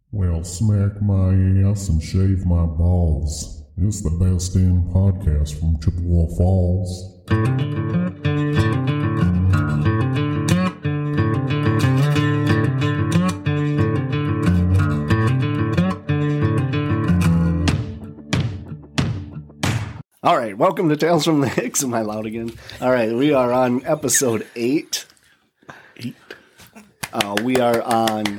Well, smack my ass and shave my balls. It's the best damn podcast from Chippewa Falls. All right, welcome to Tales from the Hicks. Am I loud again? All right, we are on episode 8. We are on.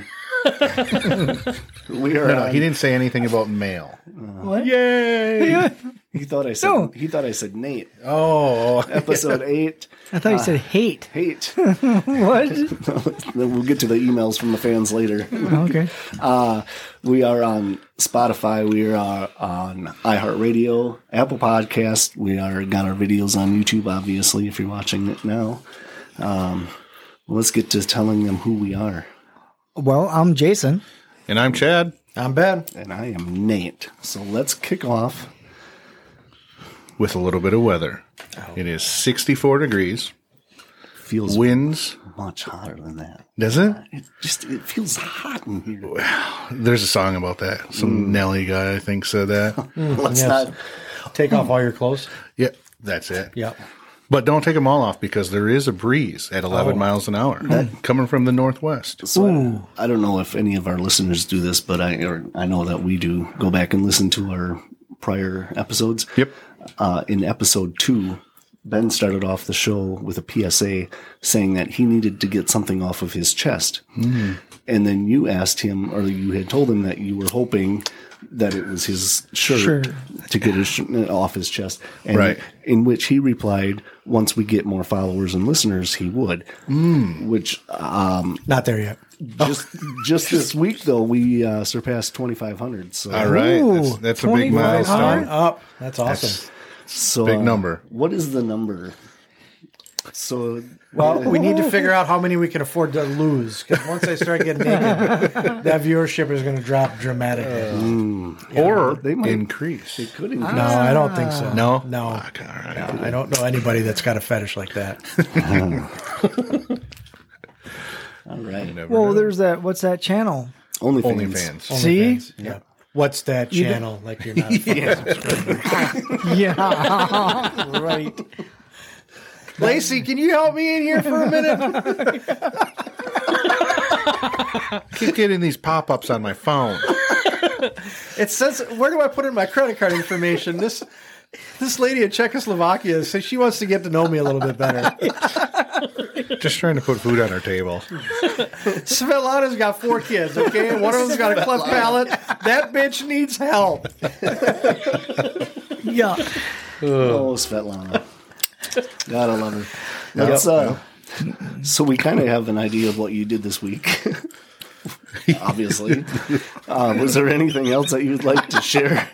No, he didn't say anything about mail. What? Yay! He thought I said. No. He thought I said Nate. Oh, Episode 8. I thought you said hate. Hate. What? We'll get to the emails from the fans later. Okay. We are on Spotify. We are on iHeartRadio, Apple Podcast. We are got our videos on YouTube, obviously, if you're watching it now. Let's get to telling them who we are. Well, I'm Jason. and I'm Chad. I'm Ben. And I am Nate. So let's kick off. With a little bit of weather. It is 64 degrees. Feels Winds. much hotter than that. Does it? It feels hot in here. There's a song about that. Some Nelly guy, I think, said that. Let's Yes. not. Take off all your clothes. Yeah, that's it. Yep. But don't take them all off because there is a breeze at 11 miles an hour coming from the northwest. So I don't know if any of our listeners do this, but I know that we do. Go back and listen to our prior episodes. Yep. In episode 2, Ben started off the show with a PSA saying that he needed to get something off of his chest. And then you asked him, or you had told him that you were hoping that it was his shirt to get his off his chest. And Right. in which he replied, once we get more followers and listeners, he would. Which Not there yet. just this week, though, we surpassed 2,500. So, All right. Ooh, That's a big 25. milestone. Up. That's awesome. so Big number. What is the number? So, Well, we need to figure out how many we can afford to lose. Because once I start getting naked, that viewership is going to drop dramatically. Or they might- increase. it could No, increase. I don't think so. No? No. Okay, all right. No, I don't know anybody that's got a fetish like that. All right. Never Well, know. there's that. What's that channel? OnlyFans. See? OnlyFans. Yeah. What's that channel? Like you're not. Yeah. Right. Lacey, can you help me in here for a minute? Keep getting these pop-ups on my phone. It says, where do I put in my credit card information? This lady in Czechoslovakia says she wants to get to know me a little bit better. Just trying to put food on our table. Svetlana's got 4 kids, okay? One of them's got a cleft palate. That bitch needs help. Yeah. Oh, Svetlana. Gotta love her. Let's, so we kind of have an idea of what you did this week. Obviously. Was there anything else that you'd like to share?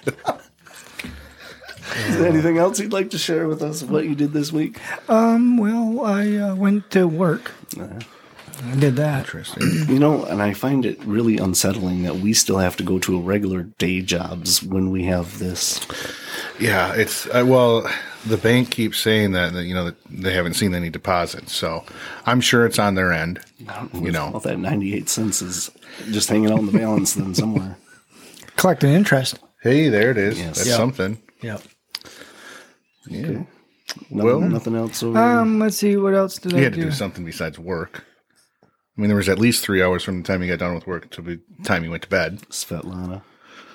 Is there anything else you'd like to share with us of what you did this week? Well, I went to work. I did that. Interesting. You know, and I find it really unsettling that we still have to go to a regular day jobs when we have this. Yeah, it's well, the bank keeps saying that that they haven't seen any deposits, so I'm sure it's on their end. All that 98 cents is just hanging out in the balance then somewhere. Collecting interest. Hey, there it is. Yes. That's Yep. something. Yep. Yeah, Nothing else over Let's see. What else did you I had to do? do something besides work. I mean, there was at least 3 hours from the time you got done with work to the time you went to bed. Svetlana.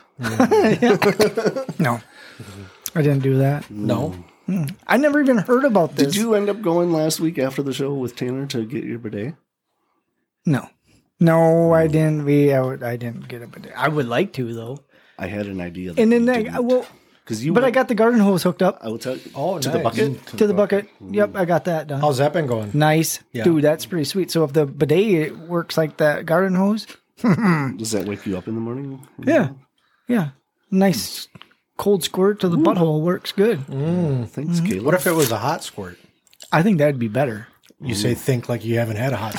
No. I didn't do that. No. I never even heard about this. Did you end up going last week after the show with Tanner to get your bidet? No. No, I didn't. I didn't get a bidet. I would like to, though. I had an idea. That And then you I will. because you. But I got the garden hose hooked up I will tell you. Oh, to nice. the bucket. to the bucket. Yep, I got that done. How's that been going? Nice. Yeah. Dude, that's pretty sweet. So if the bidet works like that garden hose, Does that wake you up in the morning? yeah. Yeah. Nice cold squirt to the butthole works good. Thanks, Caleb. What if it was a hot squirt? I think that'd be better. You say think like you haven't had a hot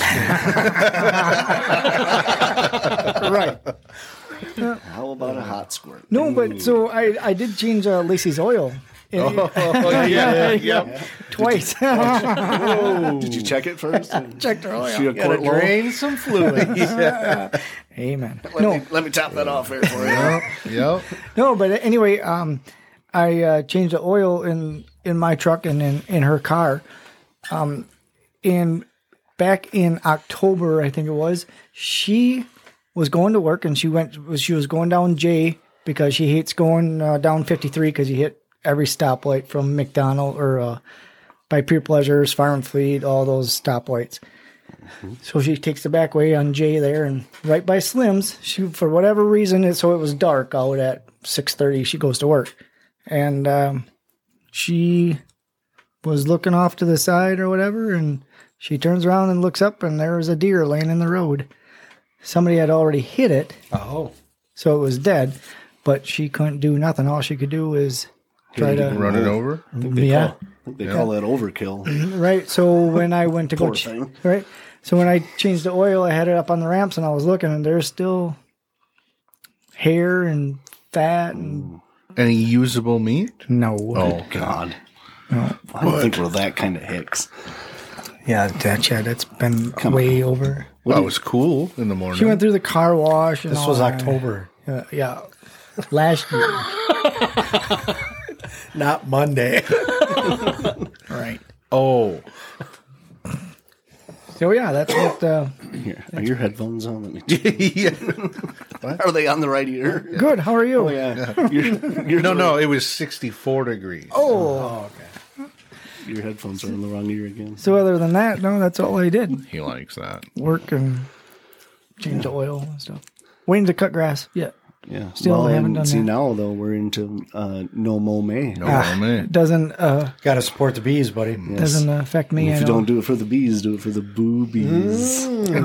squirt. Right. How about a hot squirt? No, but so I did change Lacey's oil Oh, yeah. Twice. Did you check it first? Checked her oil. She a Gotta quart low? drain some fluid. Amen. Let me tap that off here for you. Yep. No, but anyway, I changed the oil in my truck and in her car. And back in October, I think it was, she was going to work and she was going down J because she hates going down 53 because you hit every stoplight from McDonald or by Pure Pleasures, Farm and Fleet, all those stoplights. So she takes the back way on J there, and right by Slim's, she, for whatever reason, it was dark out at 6:30. She goes to work, and she was looking off to the side or whatever, and she turns around and looks up, and there was a deer laying in the road. Somebody had already hit it, Oh. so it was dead, but she couldn't do nothing. All she could do was try to Run it over. yeah. They call that overkill. Right. So when I went to go, Poor thing. right. So when I changed the oil, I had it up on the ramps and I was looking, and there's still hair and fat and Any usable meat? no. Oh, God. I don't think we're that kind of hicks. Yeah, that's been way over. well, it was cool in the morning. She went through the car wash. And This all was that. October, Yeah. Last year. not Monday. Right. Oh, So yeah, that's what. Here, are your headphones on? Let me yeah. Are they on the right ear? Good. How are you? Oh, yeah. You're No, it was 64 degrees. Oh. Your headphones are in the wrong ear again. So other than that, no, that's all I did. He likes that. Work and change the oil and stuff. Waiting to cut grass. Yeah. Yeah. Still haven't done see, that. now, though, we're into no mow May. No, man. Doesn't Got to support the bees, buddy. doesn't affect me If at you all. don't do it for the bees, do it for the boobies.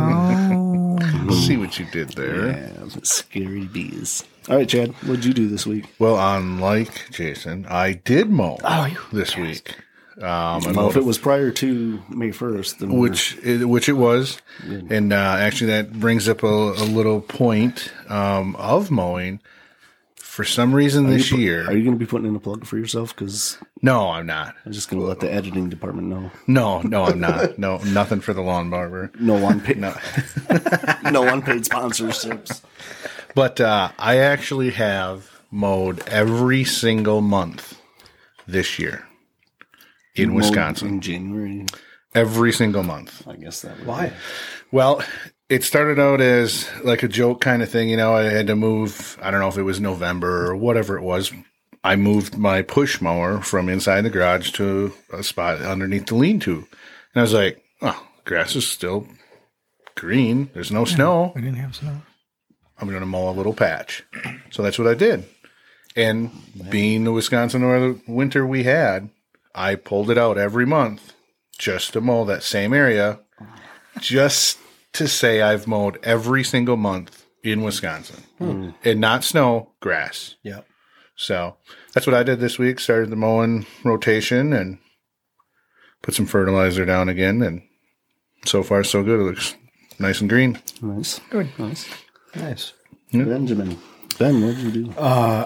Oh. See what you did there. Yeah, scary bees. All right, Chad, what'd you do this week? Well, unlike Jason, I did mow this week. I Well, mowed if it was prior to May 1st, then which it was, and actually that brings up a little point of mowing. For some reason this year, are you going to be putting in a plug for yourself? Because no, I'm not. I'm just going to let the editing department know. No, I'm not. No, nothing for the lawn barber. No unpaid, No. no unpaid sponsorships. But I actually have mowed every single month this year in Wisconsin. In January, Every single month. I guess that would Why? Well, it started out as like a joke kind of thing. You know, I had to move, I don't know if it was November or whatever it was. I moved my push mower from inside the garage to a spot underneath the lean-to. And I was like, oh, grass is still green. There's no snow. We didn't have snow. I'm going to mow a little patch. So that's what I did. And being the Wisconsin winter we had, I pulled it out every month just to mow that same area, just to say I've mowed every single month in Wisconsin. And not snow, grass. Yeah. So that's what I did this week. Started the mowing rotation and put some fertilizer down again. And so far, so good. It looks nice and green. nice. Good. Nice. Nice. Benjamin. Ben, what did you do?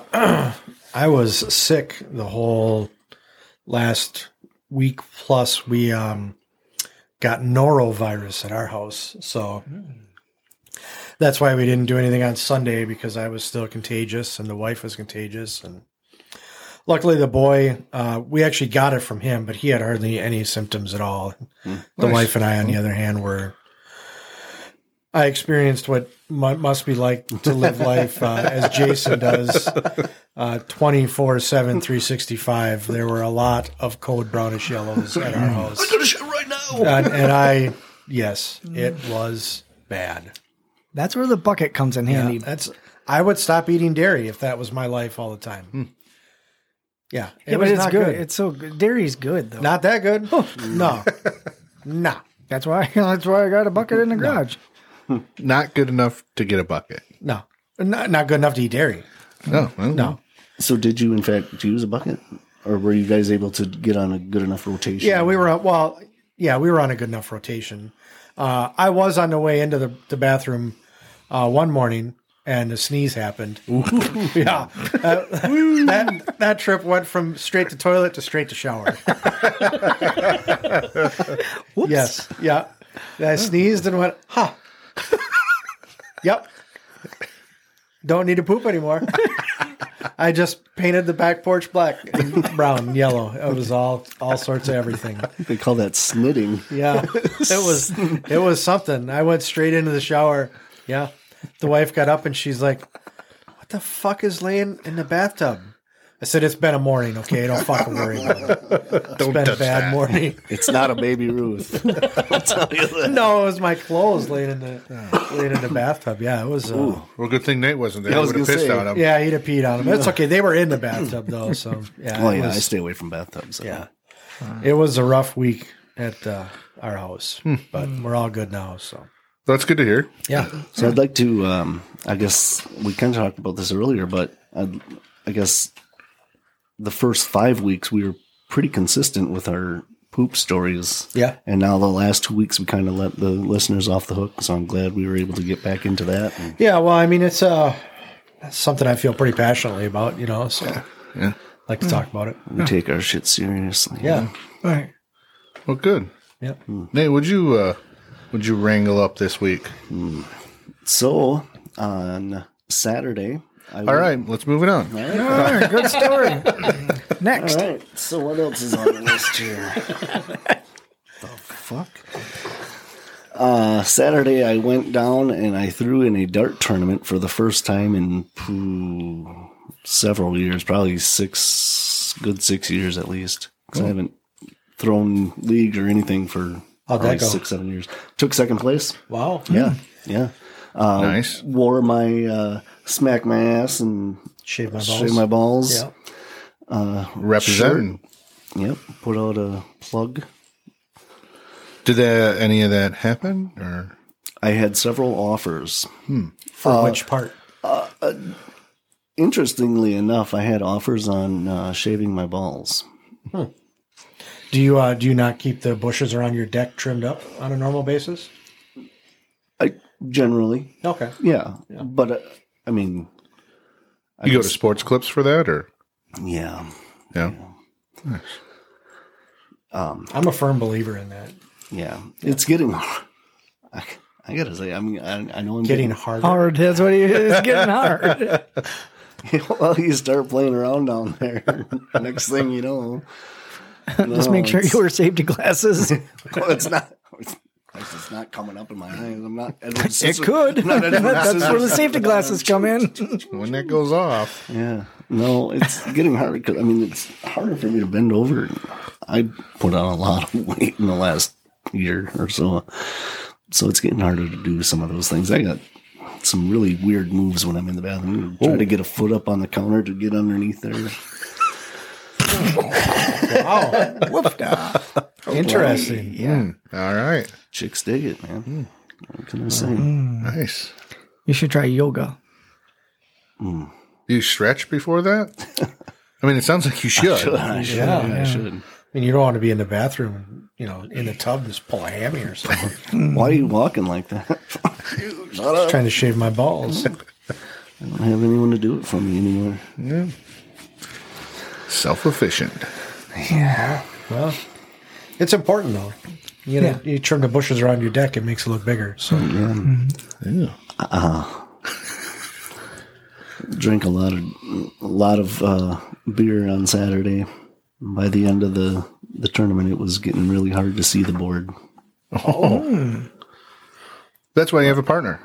I was sick the whole last week plus. We got norovirus at our house, so that's why we didn't do anything on Sunday, because I was still contagious and the wife was contagious. And luckily the boy, we actually got it from him, but he had hardly any symptoms at all. The wife and I, on the other hand, I experienced what must be like to live life as Jason does, 24/7, 365. There were a lot of code brownish yellows at our house. I'm going to shit right now. And yes, it was bad. That's where the bucket comes in handy. I would stop eating dairy if that was my life all the time. Yeah, Yeah, but was it's not good. It's so good. Dairy's good though. Not that good. No, no. That's why I got a bucket in the garage. Not good enough to get a bucket. No, not good enough to eat dairy. No, well, No. So did you, in fact, use a bucket? Or were you guys able to get on a good enough rotation? Yeah, we were. We were on a good enough rotation. I was on the way into the bathroom one morning, and a sneeze happened. Yeah. That trip went from straight to toilet to straight to shower. Yes. Yeah. I sneezed and went, huh. Yep. Don't need to poop anymore. I just painted the back porch black and brown and yellow. It was all sorts of everything. They call that snitting. Yeah. It was something. I went straight into the shower. Yeah. The wife got up and she's like, what the fuck is laying in the bathtub? I said, it's been a morning, okay? Don't fucking worry about it. It's been a bad morning. It's not a baby Ruth. I'll tell you that. No, it was my clothes laying in the bathtub. Yeah, it was. Well, good thing Nate wasn't there. Yeah, I He was would have gonna pissed say. on him. Yeah, he'd have peed on them. It's okay. They were in the bathtub though, so yeah. Oh, it yeah, was- I stay away from bathtubs. Yeah, it was a rough week at our house, but we're all good now. So That's good to hear. yeah, So I'd like to, I guess we kind of talked about this earlier, but I guess the first 5 weeks we were pretty consistent with our poop stories. Yeah. And now the last 2 weeks we kind of let the listeners off the hook. So I'm glad we were able to get back into that. And yeah. Well, I mean, it's something I feel pretty passionately about, So Yeah. like to talk about it. we take our shit seriously. Yeah, Right. Well, good. yeah. Nate, would you wrangle up this week? So on Saturday, All right, let's move it on. All right, good story. Next. All right. So what else is on the list here? The fuck? Saturday, I went down and I threw in a dart tournament for the first time in several years, probably 6 years at least. 'Cause I haven't thrown league or anything for How'd probably that go? 6-7 years. Took second place. Wow. Yeah, yeah. Nice. Wore my smack my ass and Shave my balls. shave my balls. Yeah. Representing. Yep. Put out a plug. Did any of that happen? Or I had several offers. For which part? Interestingly enough, I had offers on shaving my balls. Do you not keep the bushes around your deck trimmed up on a normal basis? I generally, Okay. yeah. But I mean, you go to Sports Clips for that, or yeah. yeah? I'm a firm believer in that. Yeah, it's getting. I gotta say, I mean, I know I'm Getting harder. Hard. That's what it's getting hard. Well, you start playing around down there. Next thing you know, Just make sure you wear safety glasses. well, it's not. It's not coming up in my eyes. I'm not. It could. That's where the safety glasses come in. When that goes off, Yeah. No, it's getting harder because, I mean, it's harder for me to bend over. I put on a lot of weight in the last year or so. So it's getting harder to do some of those things. I got some really weird moves when I'm in the bathroom. Try to get a foot up on the counter to get underneath there. Wow. Interesting. Yeah. all right, Chicks dig it, man. What can I say? nice. You should try yoga. Do you stretch before that? I mean, it sounds like you should. I should. Yeah. I should. I mean, you don't want to be in the bathroom, in the tub, just pull a hammy or something. Why are you walking like that? Shut up. Trying to shave my balls. I don't have anyone to do it for me anymore. Self-efficient. Well, it's important though. You trim the bushes around your deck, it makes it look bigger. So Yeah. Drank a lot of beer on Saturday. By the end of the tournament, it was getting really hard to see the board. That's why you have a partner.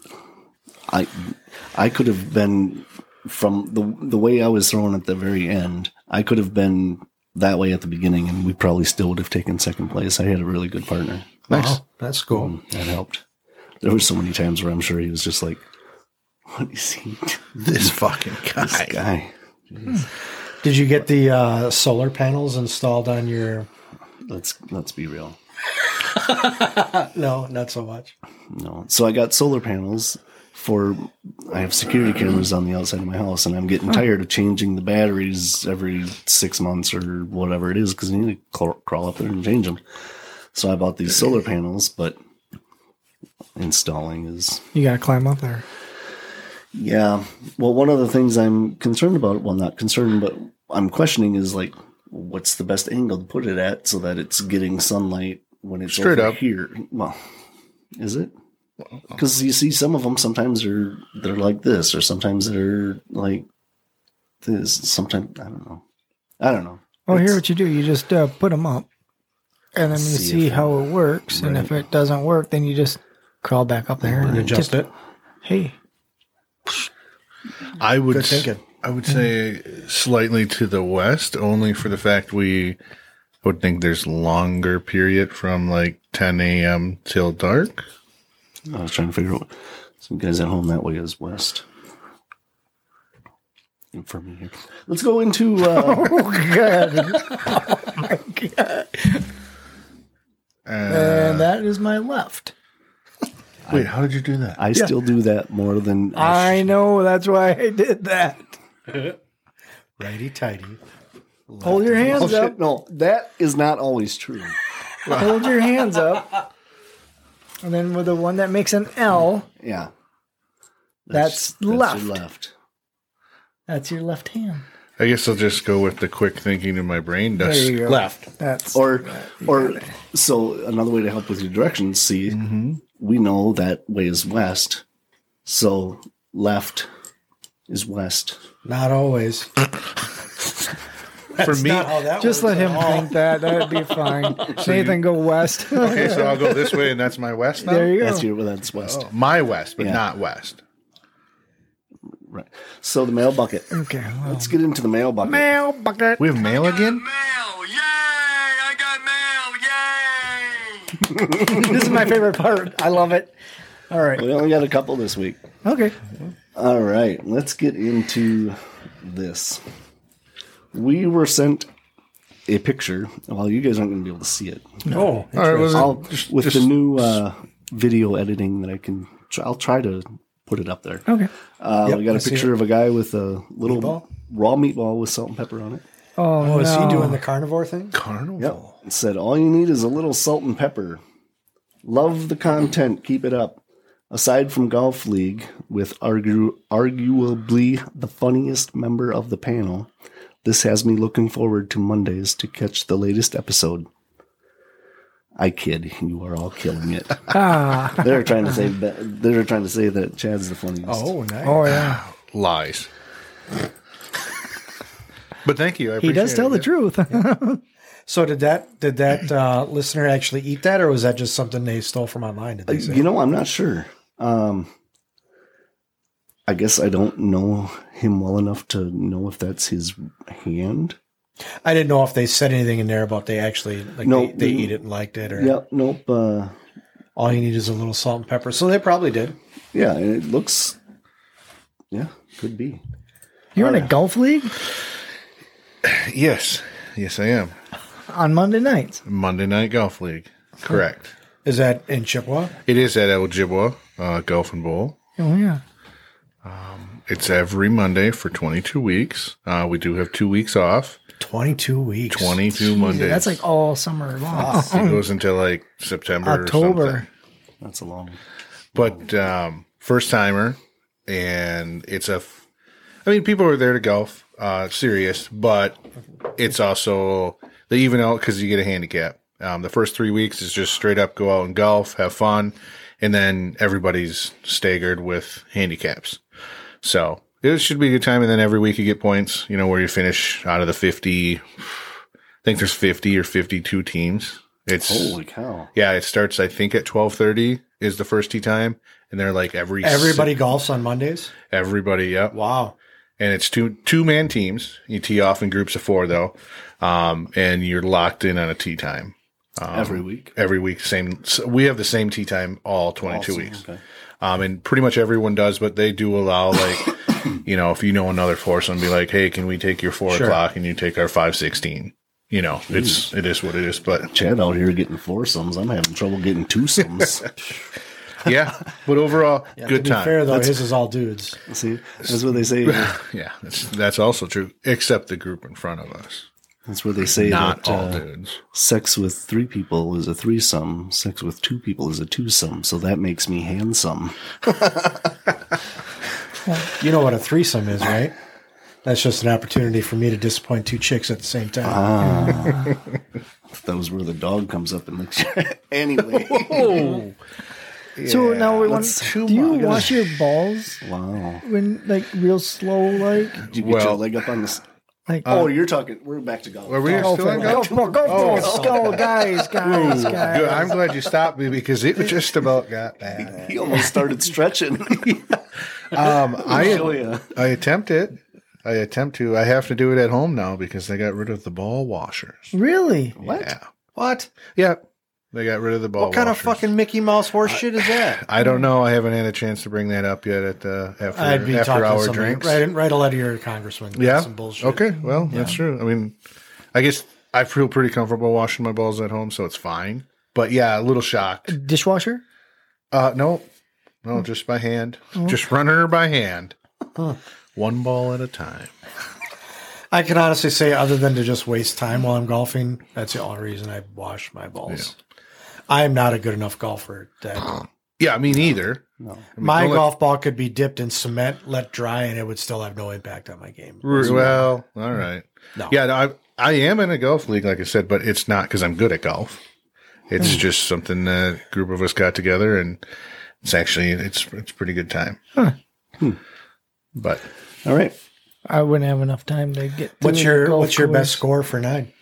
I could have been, from the way I was throwing at the very end, I could have been that way at the beginning, and we probably still would have taken second place. I had a really good partner. Nice. wow, that's cool. That helped. There were so many times where I'm sure he was just like, "What is he? This fucking guy. This guy." Did you get the solar panels installed on your? Let's be real. No, not so much. No. So I got solar panels I have security cameras on the outside of my house, and I'm getting tired of changing the batteries every 6 months or whatever it is, because you need to crawl up there and change them. So I bought these solar panels, but installing is, You got to climb up there. Yeah. Well, one of the things I'm concerned about, well, not concerned, but I'm questioning is like, what's the best angle to put it at so that it's getting sunlight when it's Straight over up. here? Well, is it? Because you see some of them, sometimes they're like this, or sometimes they're like this. Sometimes, I don't know. Well, here what you do, you just put them up, and then you See see if how it works. And if it doesn't work, then you just crawl back up there and Adjust it. Hey, I would Good thinking. I would say slightly to the west, only for the fact I would think there's longer period from like 10 a.m. till dark. I was trying to figure out some guys at home that way is west. And for me here, let's go into. oh god, oh my god, and that is my left. Wait, how did you do that? I still do that more than I know, that's why I did that. Righty tighty. Hold your hands Oh, shit, up. no, that is not always true. Hold your hands up. And then with the one that makes an L, Yeah, that's left. Your left. That's your left hand. I guess I'll just go with the quick thinking in my brain There does. you go. Left. That's Or so another way to help with your directions. See, we know that way is west, so left is west. Not always. For me, Not how that just works let him at all. think that. That'd be fine. Nathan, go west. okay, so I'll go this way, and that's my west now. There you go. That's west. Oh, my west, but Yeah. not west. Right. So the mail bucket. Okay. Well, Let's get into the mail bucket. mail bucket. We have mail again. Mail! Yay! I got mail! Yay! This is my favorite part. I love it. All right. We only got a couple this week. Okay. All right, let's get into this. We were sent a picture. Well, you guys aren't going to be able to see it. Oh, All right, was I'll, it with the new video editing that I can, I'll try to put it up there. Okay. We got I a see picture of a guy with a little Meatball? raw meatball with salt and pepper on it. Oh, Oh, is no. he doing the carnivore thing? carnival? Yep. It said, all you need is a little salt and pepper. Love the content. Keep it up. Aside from Golf League, with arguably the funniest member of the panel, this has me looking forward to Mondays to catch the latest episode. I kid. You are all killing it. They're trying to say that Chad's the funniest. Oh, nice. Oh, yeah. Lies. But thank you. I He does appreciate tell it. the truth. So did that listener actually eat that, or was that just something they stole from online? Did they say? You know, I'm not sure. I guess I don't know him well enough to know if that's his hand. I didn't know if they said anything in there about they actually like No. they eat it and liked it, or Yeah, nope. all you need is a little salt and pepper. So they probably did. Yeah, it looks. Yeah, could be. You're in a golf league Yes. Yes, I am. on Monday nights. Monday Night Golf League. Correct. Is that in Chippewa? It is at Ojibwa Golf and Bowl. Oh, yeah. It's every Monday for 22 weeks. We do have 2 weeks off. 22 weeks. 22 Mondays. That's like all summer long. It goes until like September or something. October. That's a long. But first timer, and it's I mean, people are there to golf, serious, but it's also they even out because you get a handicap. The first 3 weeks is just straight up go out and golf, have fun, and then everybody's staggered with handicaps. So it should be a good time. And then every week you get points, you know, where you finish out of the 50. I think there's 50 or 52 teams. It's Holy cow! yeah, it starts I think at 12:30 is the first tee time, and they're like Everybody golfs on Mondays? everybody, yep. Wow. And it's two-man teams. You tee off in groups of 4 though, and you're locked in on a tee time Every week. every week. Same. So we have the same tee time all 22 weeks. Okay. And pretty much everyone does, but they do allow like, you know, if you know another foursome, be like, hey, can we take your 4 Sure. o'clock and you take our 5:16? You know, it is what it is. But Chad out here getting foursomes. I'm having trouble getting twosomes. yeah, but overall, To good be time. fair, though, his is all dudes. See, that's what they say. Yeah, that's also true, except the group in front of us. That's where they say Not that all dudes. sex with 3 people is a threesome. Sex with 2 people is a twosome. So that makes me handsome. You know what a threesome is, right? That's just an opportunity for me to disappoint 2 chicks at the same time. Those where the dog comes up and licks you. Anyway. So now we want. that's Do you wash your balls Wow. when like real slow, like Did you get your leg up on this? like? Oh, you're talking. We're back to golf. Are we Go still for on it. golf? Go, guys. Good. I'm glad you stopped me because it just about got bad. He almost started stretching. I attempt it. I have to do it at home now because they got rid of the ball washers. Really? What? Yeah. What? Yeah. They got rid of the ball What kind of washers. fucking Mickey Mouse horse shit is that? I don't know. I haven't had a chance to bring that up yet at I'd be after talking to hour somebody. drinks. Write a letter to your congressman. Yeah. Some bullshit. Okay. Well, that's true. I mean, I guess I feel pretty comfortable washing my balls at home, so it's fine. But yeah, a little shocked. Dishwasher? No, just by hand. Just running her by hand. One ball at a time. I can honestly say, other than to just waste time while I'm golfing, that's the only reason I wash my balls. I am not a good enough golfer. Yeah, me neither. No. My don't let- golf ball could be dipped in cement, let dry, and it would still have no impact on my game. Well, all right. No. Yeah, no, I am in a golf league, like I said, but it's not because I'm good at golf. It's just something a group of us got together, and it's pretty good time. But All right. I wouldn't have enough time to get. What's to your the golf What's your best course. score for 9?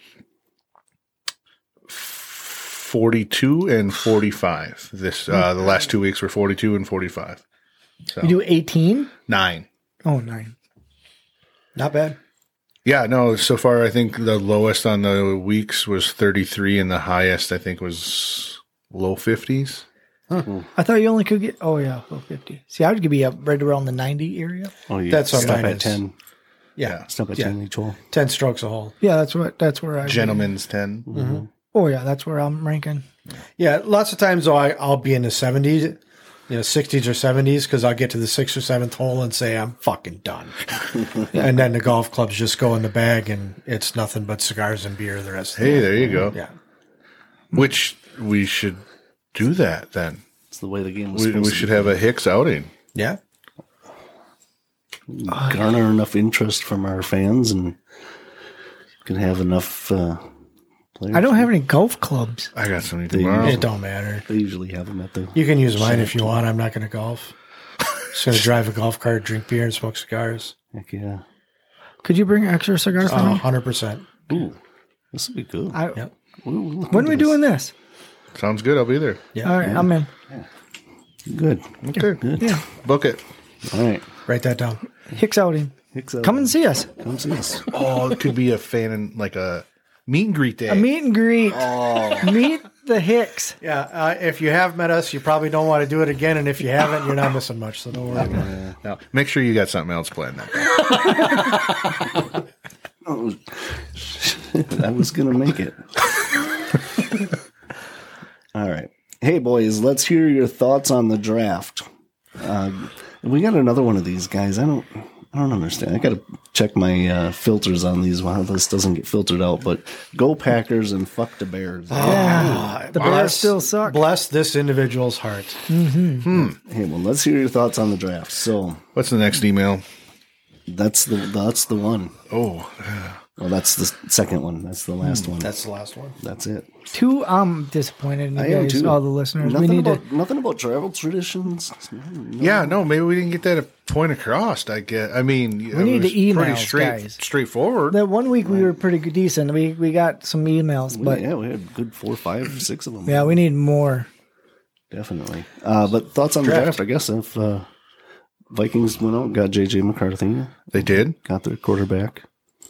42 and 45. This the last 2 weeks were 42 and 45. So You do 18? 9. Oh, 9. Not bad. Yeah, no, so far I think the lowest on the weeks was 33 and the highest I think was low 50s. I thought you only could get. Oh yeah, low 50. See, I would be up right around the 90 area. Oh, you That's what stop mine at is. 10. Yeah. Stop at 10 each hole. 10 strokes a hole. Yeah, that's where I. Gentlemen's 10. Oh yeah, that's where I'm ranking. Yeah, lots of times though I'll be in the 70s, 60s or 70s, because I'll get to the 6th or 7th hole and say I'm fucking done. And then the golf clubs just go in the bag and it's nothing but cigars and beer the rest of the Hey, day. there you go. Yeah. Which we should do that then. It's the way the game was We supposed should to have a Hicks outing. Yeah. garner enough interest from our fans and can have enough players. I don't have any golf clubs. I got something They- tomorrow. It don't matter. They usually have them at the. You can use mine if you want. I'm not going to golf. Just going to drive a golf cart, drink beer, and smoke cigars. Heck yeah. Could you bring extra cigars for me? 100%. Ooh, this would be good. Yep. When are we doing this? Sounds good. I'll be there. Yeah. All right, I'm in. Good. Okay. Good. Yeah, Book it. All right. Write that down. Hicks outing. Hicks out. Come and see us. Come see us. Oh, it could be a fan and like a meet and greet day. A meet and greet. Meet the Hicks. Yeah. If you have met us, you probably don't want to do it again. And if you haven't, you're not missing much. So don't worry about it. Now, make sure you got something else planned. Then. I was going to make it. All right. Hey, boys, let's hear your thoughts on the draft. We got another one of these guys. I don't understand. I got to check my filters on these while this doesn't get filtered out. But go Packers and fuck the Bears. Yeah, the Bears still suck. Bless this individual's heart. Hey, well, let's hear your thoughts on the draft. So What's the next email? that's the one. Oh, Well, that's the second one. That's the last one. That's the last one. That's it. Too disappointed in you I am guys, too. all the listeners. Nothing we need about nothing about travel traditions. yeah. No, maybe we didn't get that point across. I get. I mean, We need the emails, guys. straightforward. that 1 week we were pretty good, decent. We got some emails, but Yeah, we had a good 4, 5, 6 of them. yeah, we need more. Definitely. But thoughts on the draft, I guess. If Vikings went out, got J.J. McCarthy, They did. got their quarterback.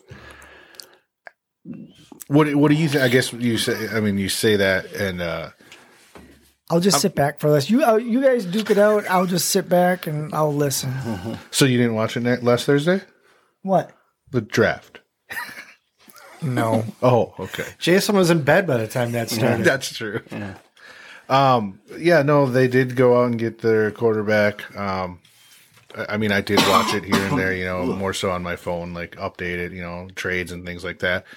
What do you think? I guess you say. I mean, you say that, and I'll just sit back for this. You guys duke it out. I'll just sit back and I'll listen. so you didn't watch it last Thursday, What? the draft. No. Oh, okay. Jason was in bed by the time that started. That's true. Yeah, no, they did go out and get their quarterback. I mean, I did watch it here and there, more so on my phone, like updated, trades and things like that.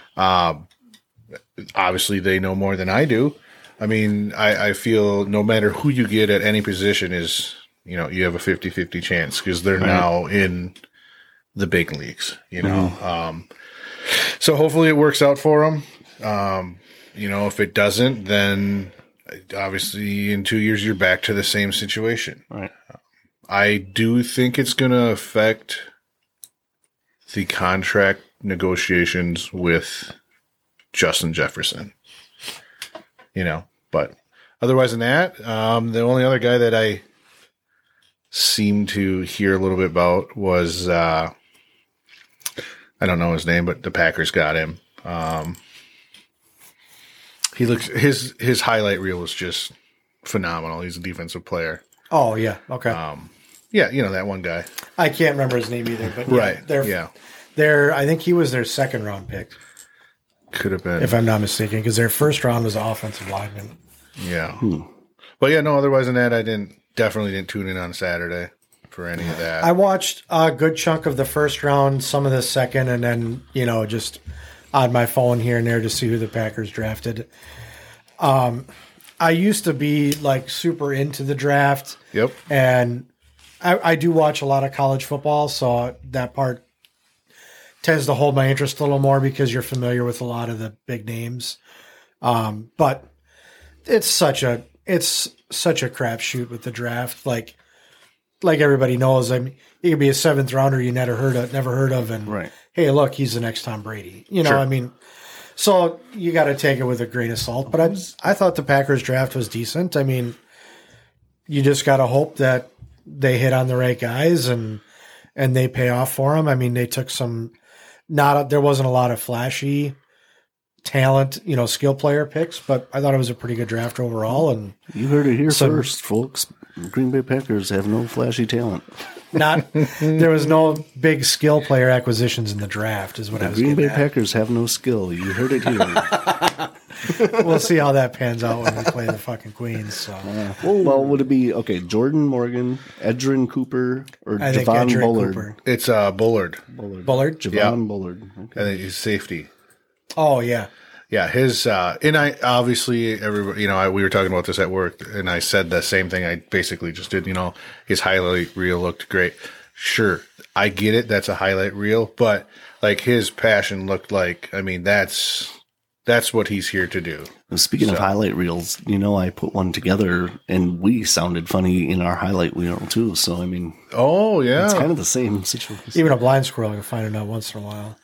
Obviously, they know more than I do. I mean, I feel no matter who you get at any position is you know, you have a 50-50 chance because they're now in the big leagues, you know. So hopefully it works out for them. You know, if it doesn't, then obviously in 2 years you're back to the same situation. Right. I do think it's going to affect the contract negotiations with Justin Jefferson. You know, but otherwise than that, the only other guy that I seem to hear a little bit about was I don't know his name, but the Packers got him. He looks his highlight reel was just phenomenal. He's a defensive player. Oh yeah, okay. Yeah, you know that one guy. I can't remember his name either, but Right. yeah, they're I think he was their second round pick, Could have been. if I'm not mistaken, because their first round was offensive lineman. Yeah. But yeah, no, otherwise than that, I definitely didn't tune in on Saturday for any of that. I watched a good chunk of the first round, some of the second, and then, you know, just on my phone here and there to see who the Packers drafted. I used to be like super into the draft. Yep. And I do watch a lot of college football, so that part tends to hold my interest a little more because you're familiar with a lot of the big names. But it's such a crapshoot with the draft. Like everybody knows, I mean, it could be a seventh rounder you never heard of, and Right. hey, look, he's the next Tom Brady. You know, Sure. I mean, so you got to take it with a grain of salt. But I thought the Packers draft was decent. I mean, you just got to hope that they hit on the right guys and they pay off for them. I mean, they took there wasn't a lot of flashy talent, you know, skill player picks, but I thought it was a pretty good draft overall. And You heard it here So- first, folks. Green Bay Packers have no flashy talent. there was no big skill player acquisitions in the draft, is what I The was Green Bay getting at. Packers have no skill. You heard it here. We'll see how that pans out when we play the fucking Queens. So Well, would it be Jordan Morgan, Edgerrin Cooper, or I think Javon Edgerrin Bullard? Cooper. It's Bullard. Bullard. Javon Yeah. Bullard. Okay. I think he's safety. Oh yeah. Yeah, his and I obviously everybody, you know, we were talking about this at work, and I said the same thing. I basically just did. You know, his highlight reel looked great. Sure, I get it. That's a highlight reel, but like his passion looked like. I mean, that's what he's here to do. Speaking of highlight reels, you know, I put one together, and we sounded funny in our highlight reel too. So I mean, Oh yeah, it's kind of the same situation. Even a blind squirrel can find it out once in a while.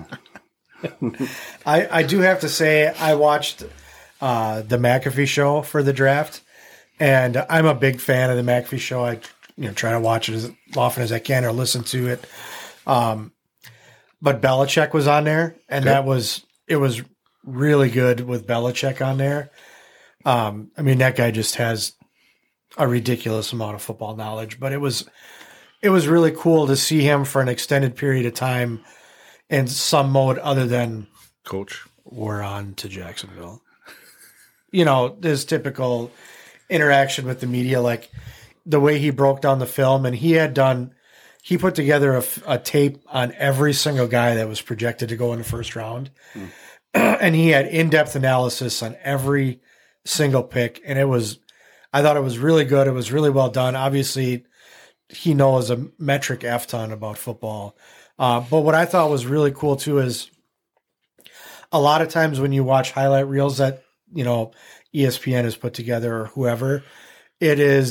I do have to say I watched the McAfee show for the draft, and I'm a big fan of the McAfee show. I try to watch it as often as I can or listen to it. But Belichick was on there, and it was really good with Belichick on there. I mean, that guy just has a ridiculous amount of football knowledge, but it was really cool to see him for an extended period of time in some mode other than coach. we're on to Jacksonville. You know, his typical interaction with the media, like the way he broke down the film, and he put together a tape on every single guy that was projected to go in the first round. And he had in-depth analysis on every single pick. And I thought it was really good. It was really well done. Obviously he knows a metric F ton about football. But what I thought was really cool too is a lot of times when you watch highlight reels that, you know, ESPN has put together or whoever, it is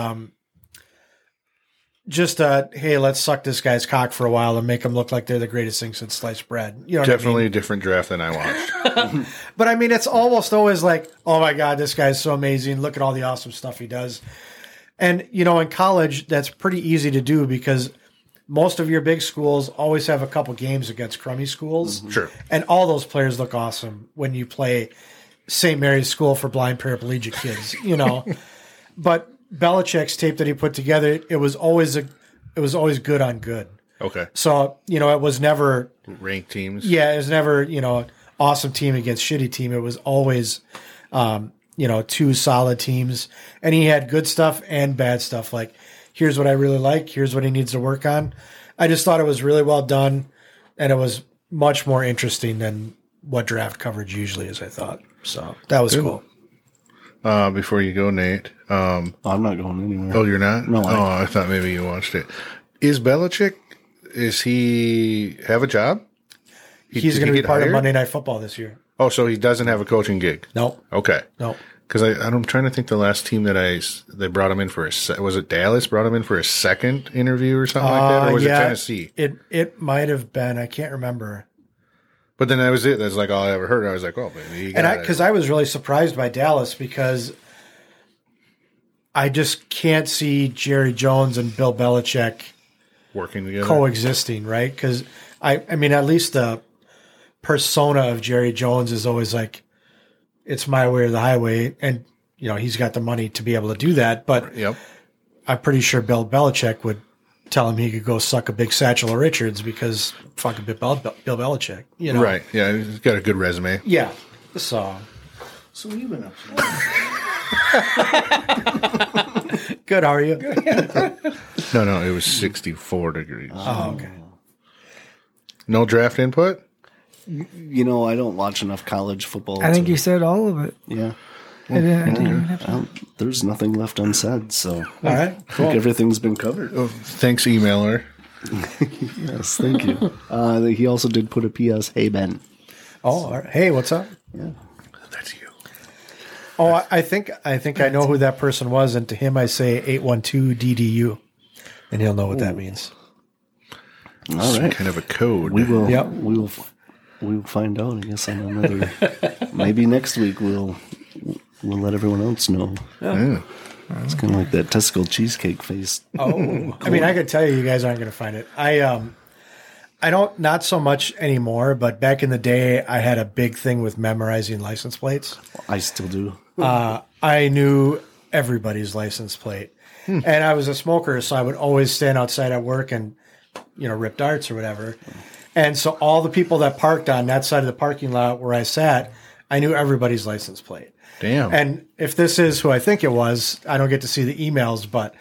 hey, let's suck this guy's cock for a while and make him look like they're the greatest thing since sliced bread. You know what Definitely I mean? a different draft than I watched. But I mean, it's almost always like, oh my God, this guy's so amazing. Look at all the awesome stuff he does. And, you know, in college, that's pretty easy to do because most of your big schools always have a couple games against crummy schools. Sure. And all those players look awesome when you play St. Mary's School for Blind Paraplegic Kids, you know. But Belichick's tape that he put together, it was always good on good. Okay. So, you know, it was never Ranked teams. yeah, it was never, you know, awesome team against shitty team. It was always, you know, two solid teams. And he had good stuff and bad stuff. Like, here's what I really like. Here's what he needs to work on. I just thought it was really well done. And it was much more interesting than what draft coverage usually is, I thought. So that was cool. before you go, Nate. I'm not going anywhere. Oh, you're not? No, I thought maybe you watched it. Is Belichick, is he have a job? He's did going to he be get part of hired? Monday Night Football this year. Oh, so he doesn't have a coaching gig. No, Okay. no. Because I'm trying to think the last team that they brought him in for was it Dallas brought him in for a second interview or something like that, or was it Tennessee? It might have been. I can't remember. But then that was it. That's like all I ever heard. I was like, oh, baby, Because I was really surprised by Dallas because I just can't see Jerry Jones and Bill Belichick working together. coexisting, right? Because I mean, at least the persona of Jerry Jones is always like, it's my way or the highway, and he's got the money to be able to do that. But Yep. I'm pretty sure Bill Belichick would tell him he could go suck a big satchel of Richards because fucking Bill Belichick, Right. Yeah, he's got a good resume. Yeah. So So what have you been up to? good. How are you? No, it was 64 degrees. Oh, okay. No draft input? I don't watch enough college football. I think you said all of it. Yeah. I didn't even have to. There's nothing left unsaid, so All right. I think everything's been covered. Oh, thanks, emailer. Yes, thank you. He also did put a PS, hey, Ben. Oh, all right. Hey, what's up? That's you. Oh, I think I know who that person was, and to him I say 812 DDU, and he'll know what that means. All right. Kind of a code. We will. Yep. We will find out. I guess on another. Maybe next week we'll let everyone else know. Yeah. It's kind of like that testicle cheesecake face. Oh, I mean, I could tell you guys aren't going to find it. I don't, not so much anymore, but back in the day, I had a big thing with memorizing license plates. I still do. I knew everybody's license plate, and I was a smoker, so I would always stand outside at work and rip darts or whatever. And so all the people that parked on that side of the parking lot where I sat, I knew everybody's license plate. Damn. And if this is who I think it was, I don't get to see the emails, but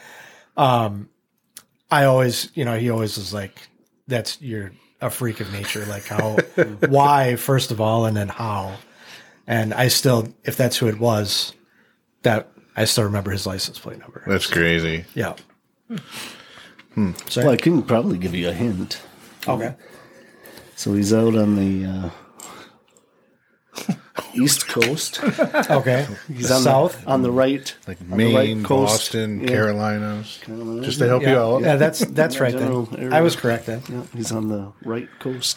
I always, he always was like, you're a freak of nature. Like how, why, first of all, and then how. And I still, if that's who it was, that I still remember his license plate number. That's crazy. Yeah. Well, I can probably give you a hint. Okay. So he's out on the East Coast. Okay. He's on South. on the right, Like on the Maine, right coast. Boston, Yeah. Carolinas. Carolina. Just to help you out. Yeah, that's right General then. area. I was correct then. Yeah, he's on the right coast.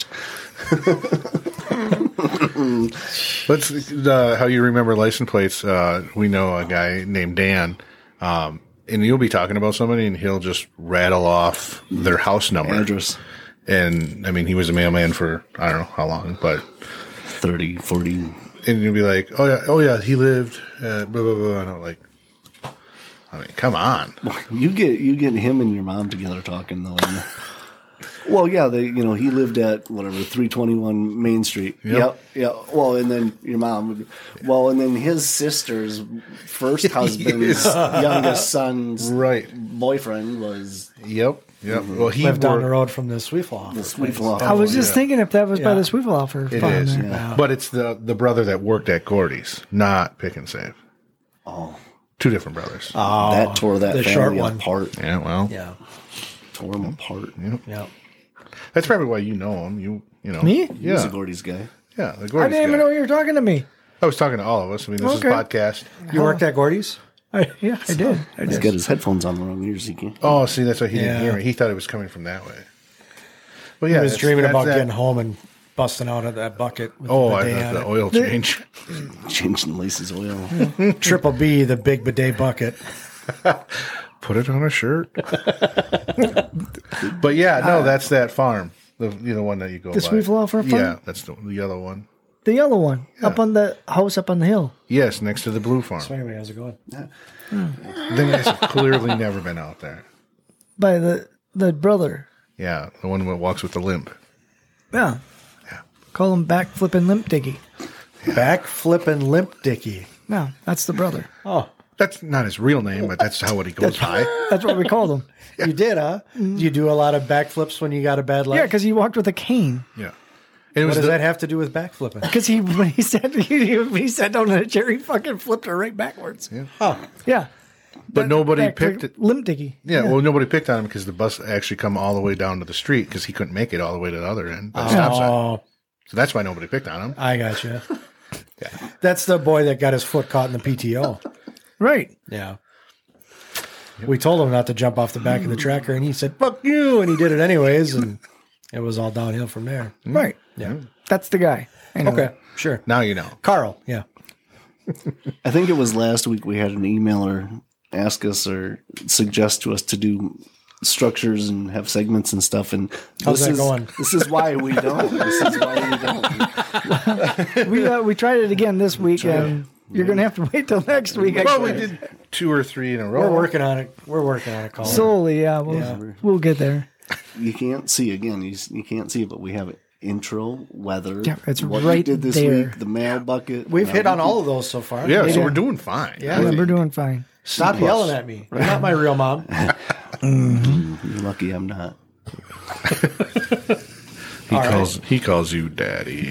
Let's how you remember license plates. We know a guy named Dan, and you'll be talking about somebody, and he'll just rattle off their house number, Address and I mean he was a mailman for I don't know how long, but 30, 40. and you'll be like, oh yeah, he lived, blah blah blah, and I'm like, I mean, come on, You get him and your mom together talking though. And, well, yeah, he lived at whatever 321 Main Street. Yep. Yeah. Well, and then your mom would. Well, and then his sister's first husband's youngest son's right? boyfriend was Yep. Well, he Lived down the worked- road from the Sweetfall. the Sweetfall. I was just thinking if that was by Yeah. the Sweetful offer. It farm is, there. but it's the brother that worked at Gordy's, not Pick and Save. Oh, Two different brothers. that tore that the family short one. apart. Yeah, well, Yeah. Tore him apart. Yeah. that's probably why you know him. You know Me? He was a Yeah, Gordy's guy. yeah. The I Gordy's didn't even guy. know you were talking to me. I was talking to all of us. I mean, this Okay. is a podcast. You worked at Gordy's? Yeah, I did. He's got his headphones on the wrong ears. He can't. Oh, see, that's why he didn't Yeah. hear me. He thought it was coming from that way. Well, yeah, I was that's- dreaming that's about that- getting home and busting out of that bucket. With Oh, the I bidet got on the it. oil change. Changing Lacey's oil. Triple B, the big bidet bucket. Put it on a shirt. But yeah, no, that's that farm. The one that you go The by. Sweetfall Farm? Yeah, that's the yellow one. The yellow one up on the house up on the hill. Yes, next to the blue farm. So anyway, how's it going? Then it's clearly never been out there. By the brother. Yeah, the one that walks with the limp. Yeah. Call him back flipping limp dicky. Back flipping limp dicky. No, that's the brother. Oh, That's not his real name, but that's how he goes by. That's what we called him. you did, huh? You do a lot of backflips when you got a bad leg? Yeah, because he walked with a cane. Yeah. And it What was does the- that have to do with backflipping? Because when he sat down in a chair, he fucking flipped her right backwards. Oh, Yeah. But nobody Back to picked it. Limp Dicky. Yeah, well, nobody picked on him because the bus actually come all the way down to the street because he couldn't make it all the way to the other end. By the stop sign. oh, So that's why nobody picked on him. I got you. That's the boy that got his foot caught in the PTO. Right. Yeah. We told him not to jump off the back of the tracker, and he said, "Fuck you," and he did it anyways, and it was all downhill from there. Right. Yeah. That's the guy. Anyway. Okay, sure. Now you know. Carl, yeah. I think it was last week we had an emailer ask us or suggest to us to do structures and have segments and stuff. And How's that going? This is why we don't. This is why we don't. We tried it again this week, and you're going to have to wait till next week. Well, we actually. did 2 or 3 in a row. We're working on it. We're working on it, Carl. Slowly, yeah. We'll get there. You can't see again. You can't see, but we have it. Intro, weather. Yeah, it's what right we did this there. week. The mail bucket. We've hit on all of those so far. Yeah, so Yeah. we're doing fine. Yeah. Yeah, we're doing fine. Stop yelling at me. You're not my real mom. You're lucky I'm not. He calls you daddy.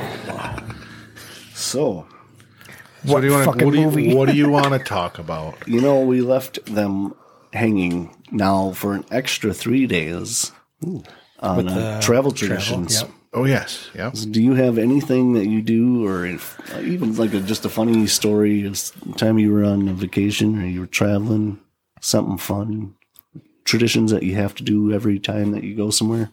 So What do you want? fucking movie? What do you want to talk about? we left them hanging now for an extra 3 days on travel traditions. Yep. Oh yes, yeah. Do you have anything that you do, or even like just a funny story? Of time you were on a vacation or you were traveling, something fun, traditions that you have to do every time that you go somewhere?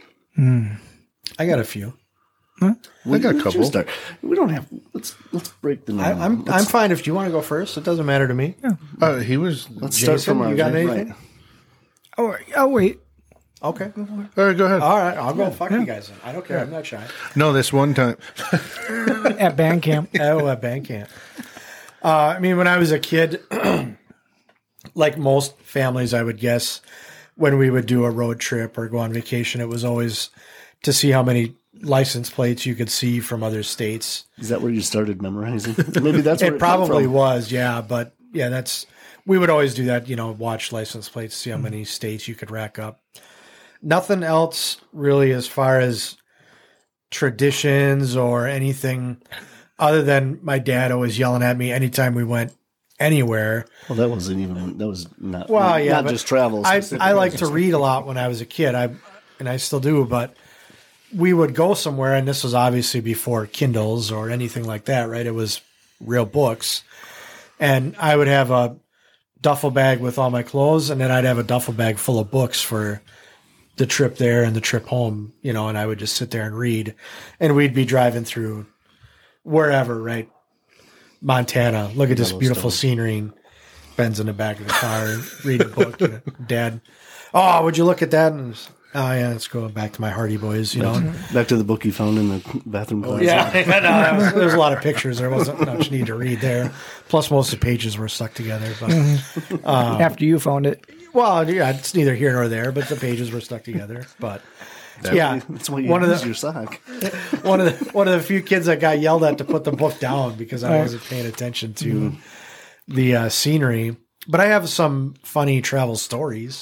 I got a few. I got a couple. Start. We don't have. Let's break the. I'm fine if you want to go first. It doesn't matter to me. He was. Let's start Jason, from our you got right. anything? Oh, wait. Okay. All right, go ahead. All right. I'll go. Fuck you guys. Then. I don't care. I'm not shy. No, this one time. At band camp. Oh, at band camp. I mean, when I was a kid, like most families, I would guess, when we would do a road trip or go on vacation, it was always to see how many license plates you could see from other states. Is that where you started memorizing? Maybe that's where It probably come from. was, yeah. But yeah, we would always do that, watch license plates, see how many states you could rack up. Nothing else really as far as traditions or anything other than my dad always yelling at me anytime we went anywhere. Well, that was not. Well, yeah, not but just travel. I like to read a lot when I was a kid. And I still do, but we would go somewhere, and this was obviously before Kindles or anything like that, right? It was real books. And I would have a duffel bag with all my clothes, and then I'd have a duffel bag full of books for the trip there and the trip home, and I would just sit there and read. And we'd be driving through wherever, right? Montana. Look at this beautiful scenery. Ben's in the back of the car and read a book. Dad, oh, would you look at that? And oh yeah, let's go back to my Hardy Boys. Back to the book you found in the bathroom closet. Yeah, there's a lot of pictures. There wasn't much need to read there. Plus, most of the pages were stuck together. But After you found it. well, yeah, it's neither here nor there. But the pages were stuck together. But yeah, That's why you one of use the your sock. one of the few kids that got yelled at to put the book down because I wasn't paying attention to the scenery. But I have some funny travel stories.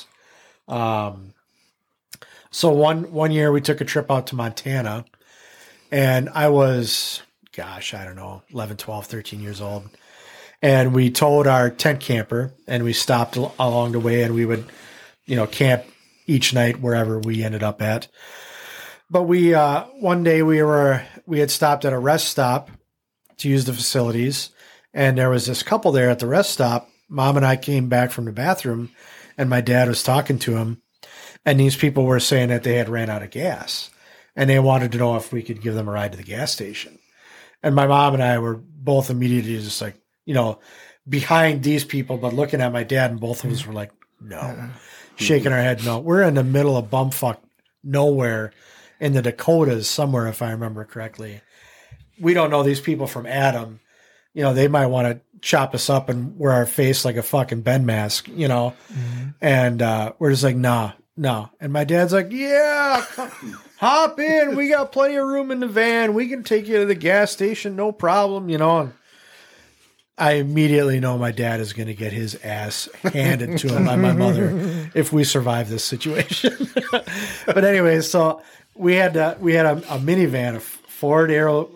So one year we took a trip out to Montana, and I was, I don't know, 11, 12, 13 years old. And we towed our tent camper, and we stopped along the way, and we would, camp each night wherever we ended up at. But we one day we had stopped at a rest stop to use the facilities, and there was this couple there at the rest stop. Mom and I came back from the bathroom, and my dad was talking to him, and these people were saying that they had ran out of gas, and they wanted to know if we could give them a ride to the gas station. And my mom and I were both immediately just like, behind these people, but looking at my dad, and both of us were like, no, shaking our head, no. We're in the middle of bumfuck nowhere in the Dakotas somewhere, if I remember correctly. We don't know these people from Adam. They might want to chop us up and wear our face like a fucking Ben mask, and we're just like, nah. And my dad's like, yeah, hop in. We got plenty of room in the van. We can take you to the gas station. No problem, And I immediately know my dad is going to get his ass handed to him by my mother if we survive this situation. But anyway, so we had a minivan, a Ford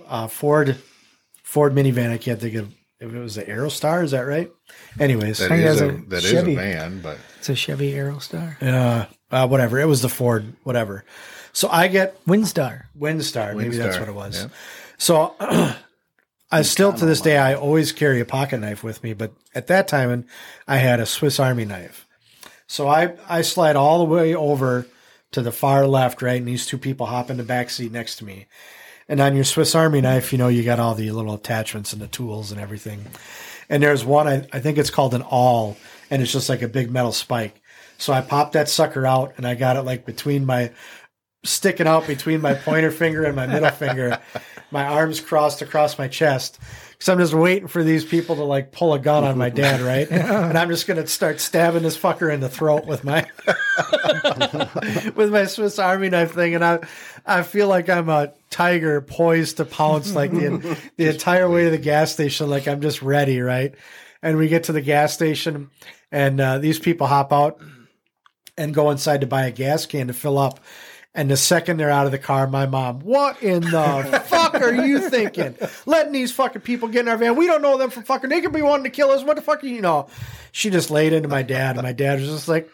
minivan. I can't think of if it was the Aerostar. Is that right? Anyways, That think is that's a Chevy. van, but It's a Chevy Aerostar. whatever. It was the Ford, whatever. So I get Windstar. Windstar. Maybe that's Windstar, what it was. yeah. So I still to this day I always carry a pocket knife with me, but at that time I had a Swiss Army knife. So I slide all the way over to the far left, right, and these two people hop in the back seat next to me. And on your Swiss Army knife, you got all the little attachments and the tools and everything. And there's one, I think it's called an awl, and it's just like a big metal spike. So I popped that sucker out, and I got it like sticking out between my pointer finger and my middle finger, my arms crossed across my chest. Because I'm just waiting for these people to like pull a gun on my dad, right? And I'm just going to start stabbing this fucker in the throat with my with my Swiss Army knife thing. And I feel like I'm a tiger poised to pounce like the entire way to the gas station. Like I'm just ready, right? And we get to the gas station and these people hop out and go inside to buy a gas can to fill up. And the second they're out of the car, my mom, what in the fuck are you thinking? Letting these fucking people get in our van. We don't know them from fucking, they could be wanting to kill us. What the fuck are you know? She just laid into my dad, and my dad was just like,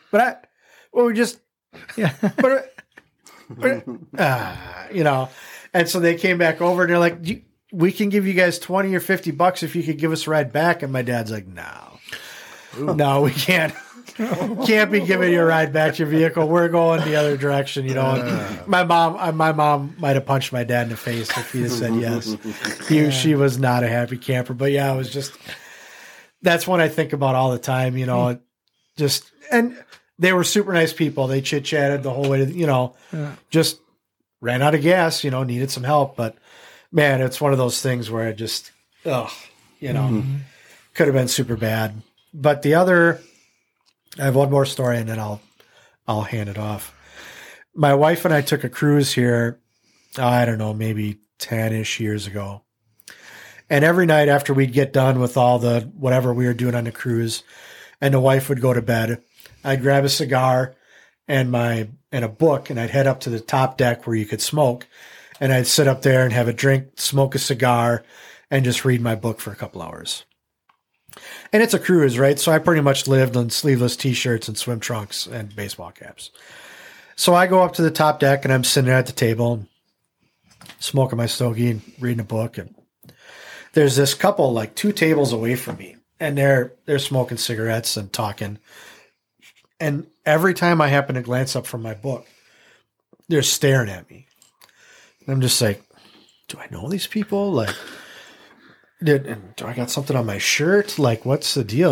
And so they came back over and they're like, we can give you guys $20 or $50 if you could give us a ride back. And my dad's like, no, we can't. Can't be giving you a ride back to your vehicle. We're going the other direction, And my mom might have punched my dad in the face if he had said yes. She was not a happy camper, but yeah, it was just. That's what I think about all the time, and they were super nice people. They chit chatted the whole way, just ran out of gas, needed some help, but man, it's one of those things where it just, could have been super bad. But I have one more story and then I'll hand it off. My wife and I took a cruise here, I don't know, maybe 10-ish years ago. And every night after we'd get done with all the whatever we were doing on the cruise and the wife would go to bed, I'd grab a cigar and a book and I'd head up to the top deck where you could smoke. And I'd sit up there and have a drink, smoke a cigar, and just read my book for a couple hours. And it's a cruise, right? So I pretty much lived on sleeveless T-shirts and swim trunks and baseball caps. So I go up to the top deck and I'm sitting there at the table, smoking my stogie and reading a book. And there's this couple like 2 tables away from me, and they're smoking cigarettes and talking. And every time I happen to glance up from my book, they're staring at me. And I'm just like, do I know these people? Like, do I got something on my shirt? Like, what's the deal?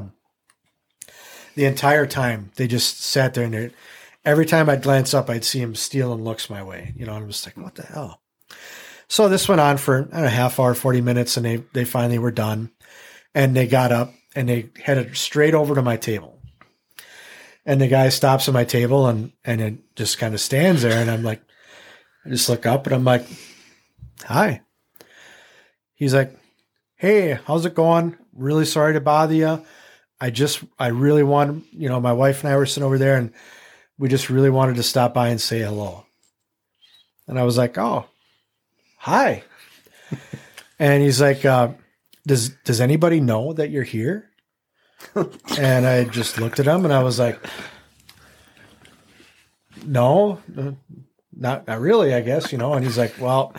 The entire time they just sat there and every time I'd glance up, I'd see them stealing looks my way, and I'm just like, what the hell? So this went on for a half hour, 40 minutes, and they finally were done, and they got up and they headed straight over to my table. And the guy stops at my table and it just kind of stands there. And I'm like, I just look up and I'm like, hi. He's like, hey, how's it going? Really sorry to bother you. I really wanted, my wife and I were sitting over there and we just really wanted to stop by and say hello. And I was like, oh, hi. And he's like, does anybody know that you're here? And I just looked at him and I was like, no, not really, I guess, And he's like, well,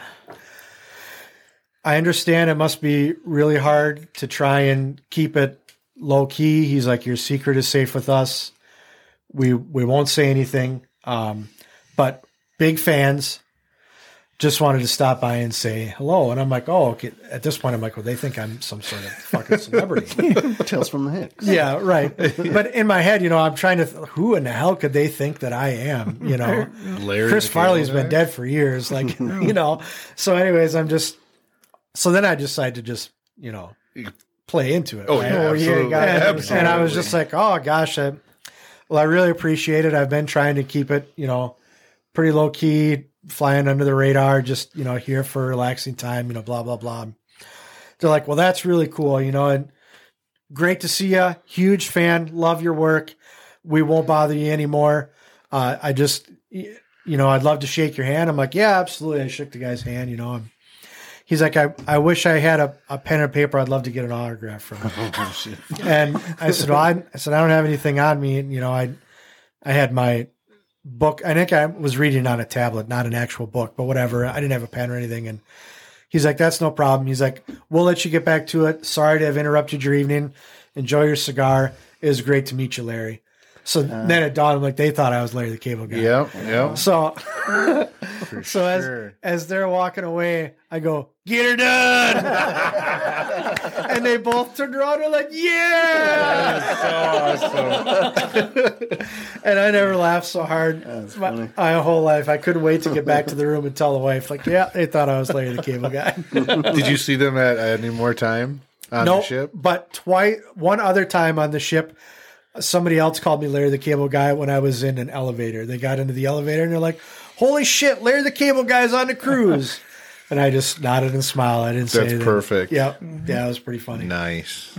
I understand it must be really hard to try and keep it low key. He's like, your secret is safe with us. We won't say anything. But big fans. Just wanted to stop by and say hello. And I'm like, oh, okay. At this point, I'm like, well, they think I'm some sort of fucking celebrity. Tales from the Hicks. Yeah, right. But in my head, I'm trying to, who in the hell could they think that I am? Larry Chris Farley's been dead for years. Like, So anyways, so then I decided to just, play into it. Oh, right? yeah, absolutely. Absolutely. And I was just like, oh, gosh, I really appreciate it. I've been trying to keep it, pretty low key, flying under the radar, just, here for relaxing time, blah, blah, blah. They're like, well, that's really cool, and great to see you. Huge fan. Love your work. We won't bother you anymore. I'd love to shake your hand. I'm like, yeah, absolutely. I shook the guy's hand, and he's like, I wish I had a pen and paper. I'd love to get an autograph from you. And I said, I don't have anything on me. And, I had my book. I think I was reading on a tablet, not an actual book, but whatever. I didn't have a pen or anything. And he's like, that's no problem. He's like, we'll let you get back to it. Sorry to have interrupted your evening. Enjoy your cigar. It was great to meet you, Larry. So then it dawned on me, like, they thought I was Larry the Cable Guy. Yep. So, Sure. as they're walking away, I go, get her done. And they both turned around and like, yeah. So awesome. And I never laughed so hard my whole life. I couldn't wait to get back to the room and tell the wife, like, yeah, they thought I was Larry the Cable Guy. Did you see them at any more time on the ship? But one other time on the ship, somebody else called me Larry the Cable Guy when I was in an elevator. They got into the elevator and they're like, holy shit, Larry the Cable Guy's on the cruise. And I just nodded and smiled. I didn't say anything. That's perfect. Yeah. Yeah, it was pretty funny. Nice.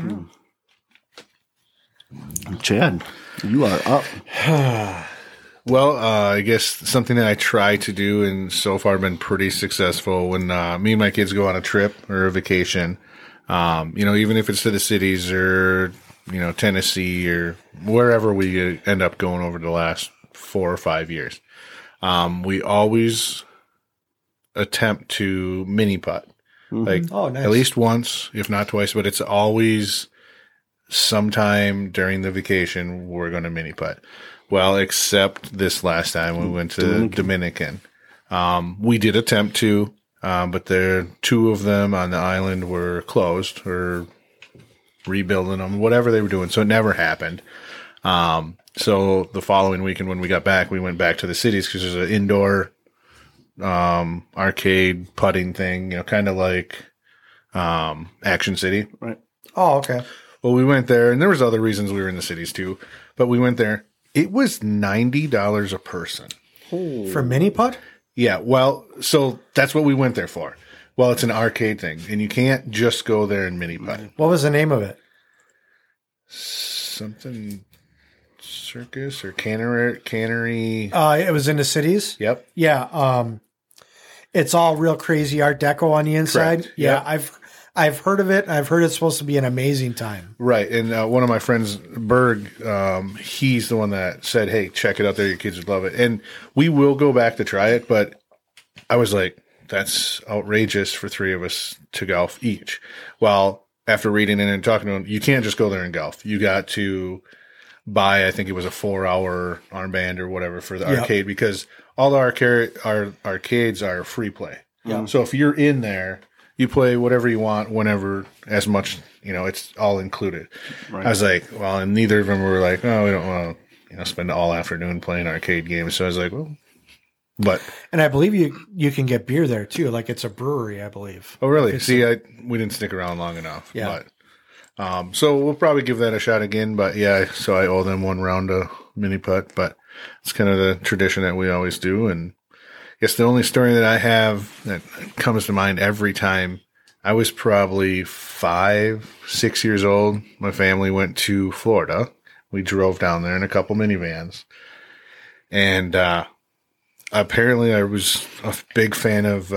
Chad, you are up. Well, I guess something that I try to do and so far been pretty successful when me and my kids go on a trip or a vacation, even if it's to the cities or, Tennessee or wherever we end up going over the last 4 or 5 years, we always attempt to mini putt. Like nice. at least once, if not twice, but it's always sometime during the vacation we're going to mini putt. Well, except this last time we went to Dominican. We did attempt to, but there 2 of them on the island were closed or rebuilding them, whatever they were doing. So it never happened. So the following weekend when we got back, we went back to the cities because there's an indoor arcade putting thing, kind of like Action City. Right. Oh, okay. Well, we went there, and there was other reasons we were in the cities too, but we went there. It was $90 a person. For mini putt? Yeah, well, so that's what we went there for. Well, it's an arcade thing, and you can't just go there and mini putt. What was the name of it? Something circus or cannery. It was in the cities? Yep. Yeah. It's all real crazy Art Deco on the inside. Correct. Yeah, Yep. I've heard of it. I've heard it's supposed to be an amazing time. Right. And one of my friends, Berg, he's the one that said, hey, check it out there. Your kids would love it. And we will go back to try it. But I was like, that's outrageous for 3 of us to golf each. Well, after reading it and talking to him, you can't just go there and golf. You got to buy, I think it was a 4-hour armband or whatever for the arcade, because all the arcades are free play. Yeah. So if you're in there, you play whatever you want, whenever, as much, it's all included. Right. I was like, well, and neither of them were like, oh, we don't want to, spend all afternoon playing arcade games. So I was like, well, but. And I believe you can get beer there too. Like it's a brewery, I believe. Oh, really? See, we didn't stick around long enough. Yeah. But, so we'll probably give that a shot again. But yeah, so I owe them 1 round of mini putt, but it's kind of the tradition that we always do. And I guess the only story that I have that comes to mind every time, I was probably 5, 6 years old. My family went to Florida. We drove down there in a couple minivans. And apparently I was a big fan of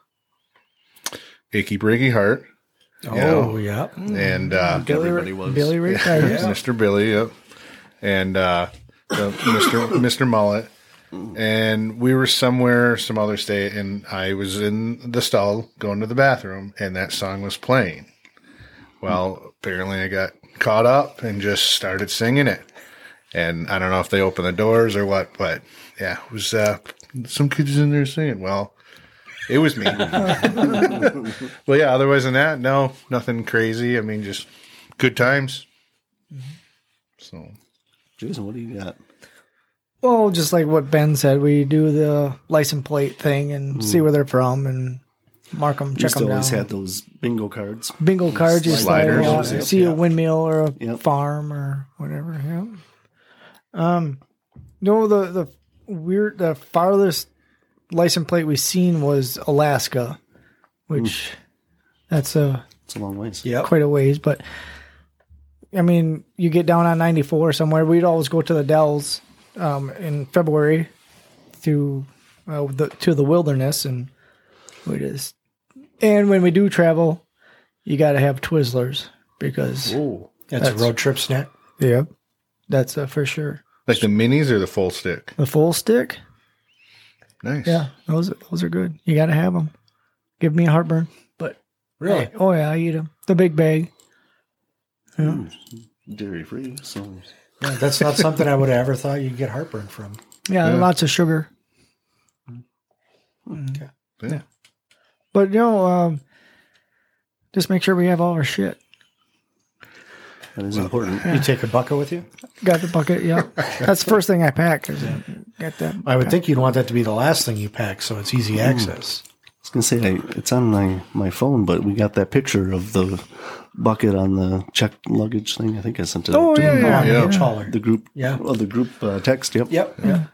Achy Breaky Heart. Oh, yeah. And Everybody was. Billy Ray Cyrus. Mr. Billy, yep. And Mr. Mullet. And we were somewhere, some other state, and I was in the stall going to the bathroom, and that song was playing. Well, apparently I got caught up and just started singing it. And I don't know if they opened the doors or what, but yeah, it was some kids in there singing. Well, it was me. Well, yeah, otherwise than that, no, nothing crazy. I mean, just good times. So, Jason, what do you got? Well, just like what Ben said, we do the license plate thing and see where they're from and mark them, check them down. Always had those bingo cards. Bingo cards, you Sliders. see a windmill or a farm or whatever. Yeah. No, the farthest license plate we've seen was Alaska, which it's a long ways. Yeah, quite a ways. But I mean, you get down on 94 somewhere. We'd always go to the Dells in February through to the wilderness, and we just. And when we do travel, you got to have Twizzlers because That's a road trip snack. yeah, that's for sure. Like the minis or the full stick? The full stick, Nice. yeah, those are good. You got to have them. Give me a heartburn, but Really? oh yeah, I eat them. The big bag. Yeah. Dairy free. So Yeah, that's not something I would have ever thought you'd get heartburn from. Yeah, lots of sugar. Okay. Yeah. But just make sure we have all our shit. that is important. You take a bucket with you? Got the bucket, yeah. That's the first thing I pack. Is get that. I would think you'd want that to be the last thing you pack so it's easy access. I was gonna say it's on my phone, but we got that picture of the bucket on the checked luggage thing. I think I sent it. Oh to yeah, yeah. Yeah. Much taller. the group. Yeah. Well, the group text. Yep. Yep. Yeah.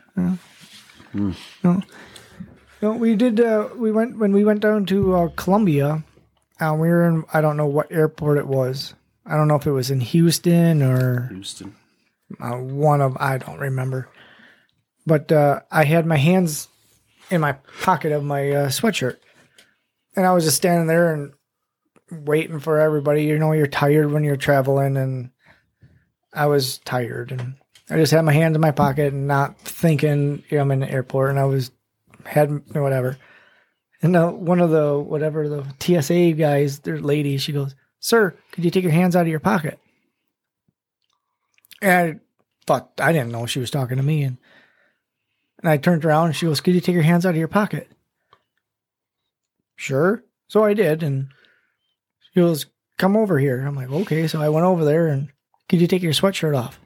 No, we did. We went down to Columbia. We were in. I don't know what airport it was. I don't know if it was in Houston or Houston. I don't remember. But I had my hands in my pocket of my sweatshirt, and I was just standing there and waiting for everybody. You know, you're tired when you're traveling, and I was tired, and I just had my hands in my pocket and not thinking, I'm in the airport, and I had whatever. And one of the TSA guys, their lady, she goes, "Sir, could you take your hands out of your pocket?" And I didn't know she was talking to me, and I turned around and she goes, "Could you take your hands out of your pocket?" Sure. So I did, and she goes, "Come over here." I'm like, okay. So I went over there, and could you take your sweatshirt off?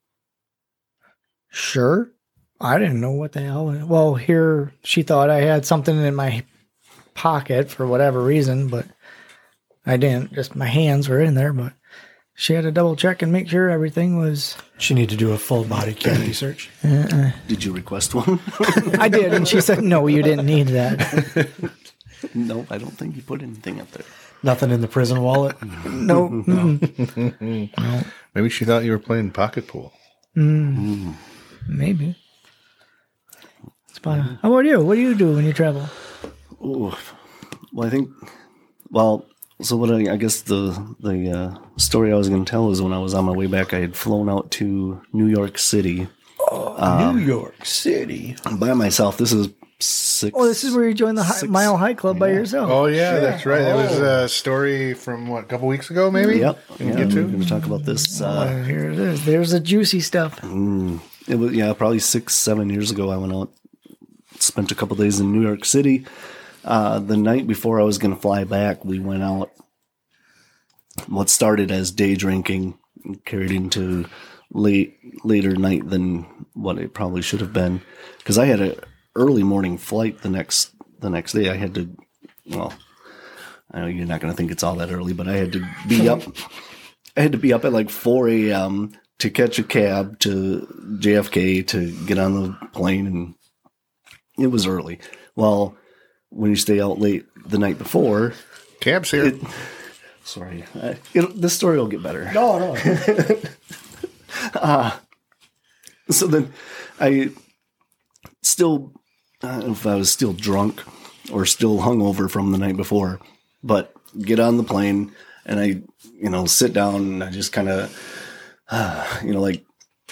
Sure. I didn't know what the hell. Well, here she thought I had something in my pocket for whatever reason, but I didn't. Just my hands were in there, but she had to double check and make sure everything was. She need to do a full body cavity search. Did you request one? I did, and she said, "No, you didn't need that." No, I don't think you put anything up there. Nothing in the prison wallet. No. Mm-mm. Maybe she thought you were playing pocket pool. Maybe. It's fine. How about you? What do you do when you travel? Ooh. So what I guess the story I was going to tell is when I was on my way back, I had flown out to New York City New York City. by myself. This is six. Oh, this is where you joined the Mile High Club by yourself. Oh, yeah, that's right. That was a story from, a couple weeks ago, maybe? Yep. Can Yeah, we get we're to? going to talk about this. Here it is. There's the juicy stuff. It was probably 6-7 years ago. I went out, spent a couple days in New York City. The night before I was going to fly back, we went out. What started as day drinking carried into later night than what it probably should have been, because I had an early morning flight the next day. I had to. Well, I know you're not going to think it's all that early, but I had to be up. I had to be up at like 4 a.m. to catch a cab to JFK to get on the plane, and it was early. Well, when you stay out late the night before, Cab's here. sorry, this story will get better. No. So then I still, I don't know if I was still drunk or still hungover from the night before, but get on the plane and I, sit down and I just kind of, like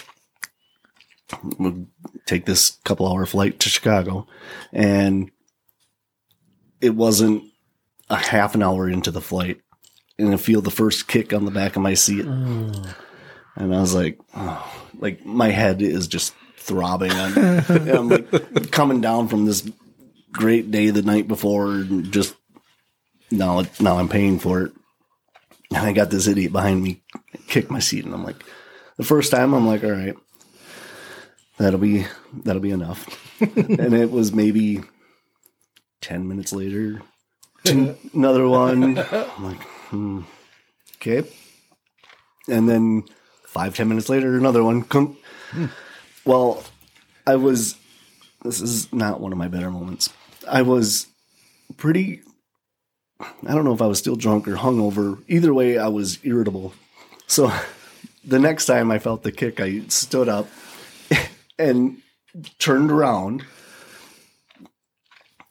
we'll take this couple hour flight to Chicago, and it wasn't a half an hour into the flight and I feel the first kick on the back of my seat. And I was like, oh, like my head is just throbbing. And I'm like coming down from this great day the night before, and just now I'm paying for it. And I got this idiot behind me kick my seat, and I'm like, the first time I'm like, all right, that'll be enough. And it was maybe 10 minutes later, another one. I'm like, okay. And then 5-10 minutes later, another one. Well, this is not one of my better moments. I was pretty, I don't know if I was still drunk or hungover. Either way, I was irritable. So the next time I felt the kick, I stood up and turned around,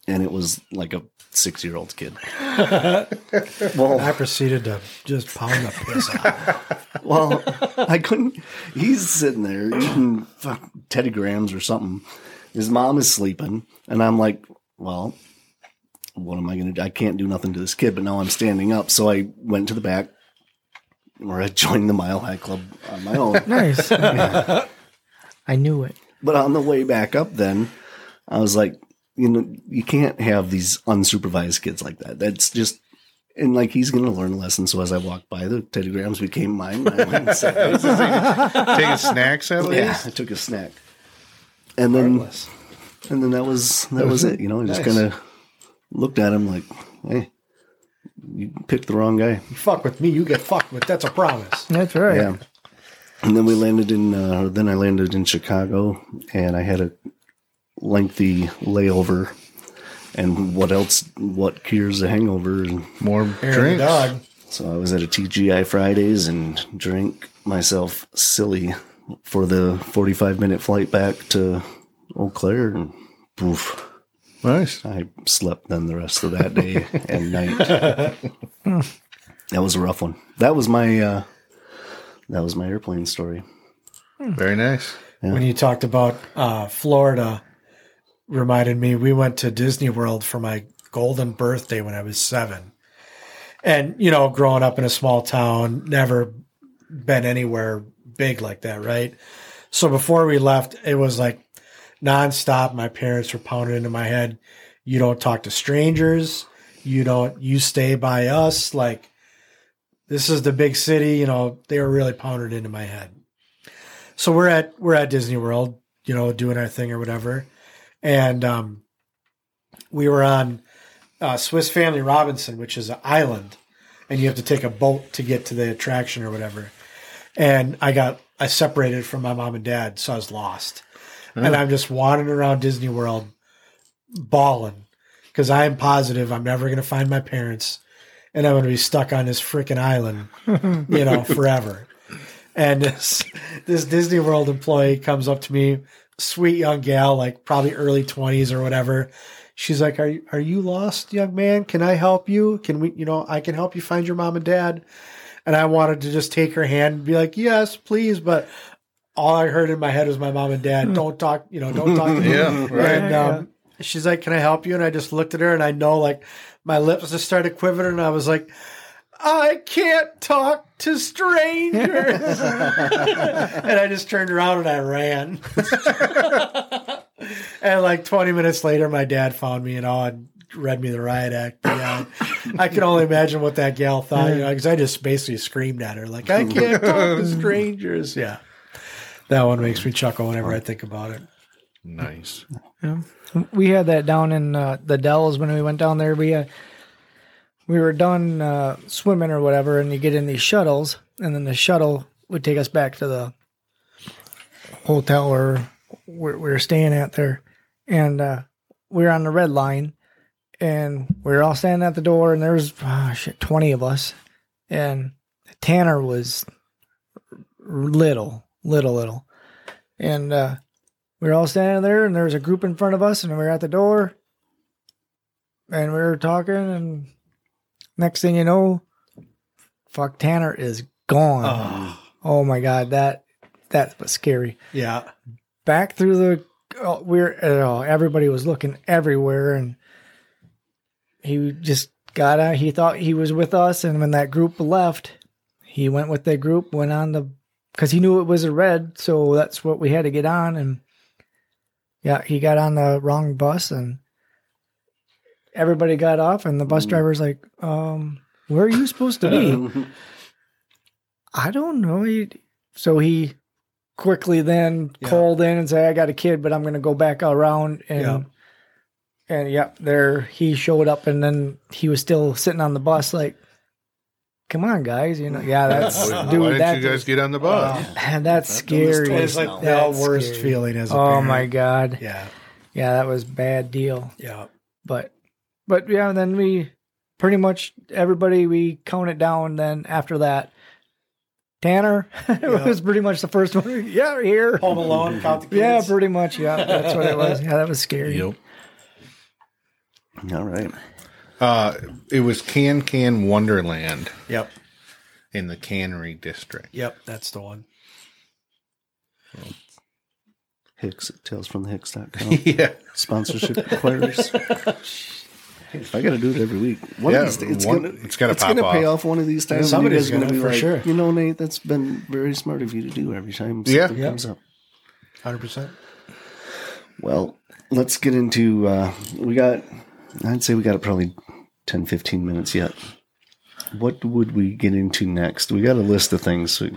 and it was like a 6-year-old kid. Well, I proceeded to just pound the piss out. well, I couldn't. He's sitting there eating Teddy Grahams or something. His mom is sleeping, and I'm like, well, what am I going to do? I can't do nothing to this kid, but now I'm standing up. So I went to the back, where I joined the Mile High Club on my own. Nice. I knew it. But on the way back up, then I was like, you can't have these unsupervised kids like that. That's just, and like he's going to learn a lesson. So as I walked by, the Teddy Grahams became mine. I went and said, Taking snacks at yeah, least? I took a snack, and then that was it. I just kind of looked at him like, hey, you picked the wrong guy. You fuck with me, you get fucked with. That's a promise. That's right. Yeah. And then we landed then I landed in Chicago, and I had a lengthy layover. And what cures a hangover? More Aaron the drinks. dog. So I was at a TGI Fridays and drank myself silly for the 45-minute flight back to Eau Claire, and poof, Nice. I slept then the rest of that day and night. That was a rough one. That was my airplane story. Very nice. When you talked about Florida, reminded me, we went to Disney World for my golden birthday when I was 7. And, growing up in a small town, never been anywhere big like that, right? So before we left, it was like nonstop. My parents were pounding into my head, you don't talk to strangers. You stay by us. Like, this is the big city. They were really pounded into my head. So we're at Disney World, doing our thing or whatever. And we were on Swiss Family Robinson, which is an island, and you have to take a boat to get to the attraction or whatever. And I separated from my mom and dad, so I was lost. And I'm just wandering around Disney World bawling because I'm positive I'm never going to find my parents, and I'm going to be stuck on this freaking island, forever. And this Disney World employee comes up to me, sweet young gal, like probably early 20s or whatever. She's like, are you lost, young man? Can I help you? Can we, I can help you find your mom and dad. And I wanted to just take her hand and be like, yes, please. But all I heard in my head was my mom and dad, don't talk to me. Yeah, right. And she's like, can I help you? And I just looked at her, and I know, like, my lips just started quivering, and I was like, I can't talk to strangers. And I just turned around and I ran. And like 20 minutes later, my dad found me and read me the riot act. But yeah, I can only imagine what that gal thought, because I just basically screamed at her, like, I can't talk to strangers. Yeah. That one makes me chuckle whenever I think about it. Nice. Yeah. We had that down in the Dells when we went down there. We were done swimming or whatever, and you get in these shuttles, and then the shuttle would take us back to the hotel or where we were staying at there. And we were on the red line, and we were all standing at the door, and there was 20 of us. And Tanner was little. And we were all standing there, and there was a group in front of us, and we were at the door, and we were talking, and next thing you know, Tanner is gone. Oh my God, that was scary. Yeah. Back through everybody was looking everywhere, and he just got out. He thought he was with us, and when that group left, he went with that group, went on because he knew it was a red, so that's what we had to get on, and yeah, he got on the wrong bus, and everybody got off, and the bus driver's like, where are you supposed to be? I don't know. So he quickly then called in and said, I got a kid, but I'm going to go back around. And there he showed up, and then he was still sitting on the bus like, come on, guys. That's, dude. Why didn't you guys get on the bus? That's scary. It's like the worst feeling as a parent. Oh my God. Yeah. Yeah, that was a bad deal. Yeah. But yeah, then we pretty much everybody, we counted down. Then after that, Tanner was pretty much the first one. Yeah, we're here. Home Alone, count the kids. Yeah, pretty much. Yeah, that's what it was. Yeah, that was scary. Yep. All right. It was Can Wonderland Yep. in the Cannery District. Yep. That's the one. Hicks at talesfromthehicks.com. Yeah. Sponsorship requires. I got to do it every week. One Yeah, of these days, it's gonna pop pay off. off one of these times. Somebody's you guys gonna, be for like, sure. You know, Nate, that's been very smart of you to do every time Yeah. something comes up. 100%. Well, let's get into, I'd say we got probably 10, 15 minutes yet. What would we get into next? We got a list of things. So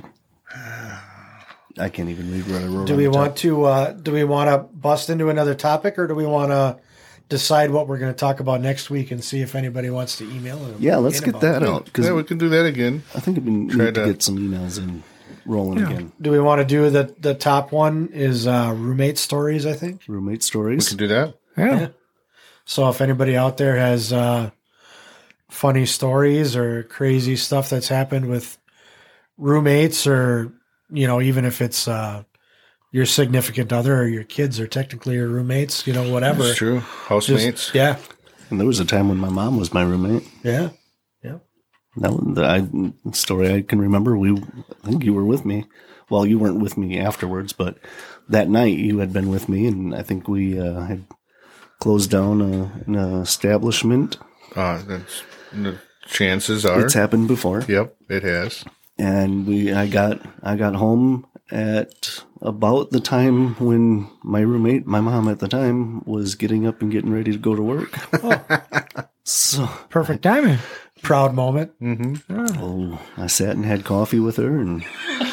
I can't even read what I wrote. Do we want to bust into another topic, or do we want to decide what we're going to talk about next week and see if anybody wants to email it? Yeah, let's get that out. Because Yeah, we can do that again. I think we need to get some emails in rolling again. Do we want to do the top one is roommate stories, I think. Roommate We stories. can do that. Yeah. So if anybody out there has funny stories or crazy stuff that's happened with roommates, or, you know, even if it's your significant other or your kids are technically your roommates, you know, whatever. That's true. Housemates. Yeah. And there was a time when my mom was my roommate. Yeah. That was the story I can remember. I think you were with me. Well, you weren't with me afterwards, but that night you had been with me, and I think we had closed down an establishment. The chances are. It's happened before. Yep, it has. And I got home at about the time when my roommate, my mom at the time, was getting up and getting ready to go to work. So Perfect timing. Proud moment. I sat and had coffee with her, and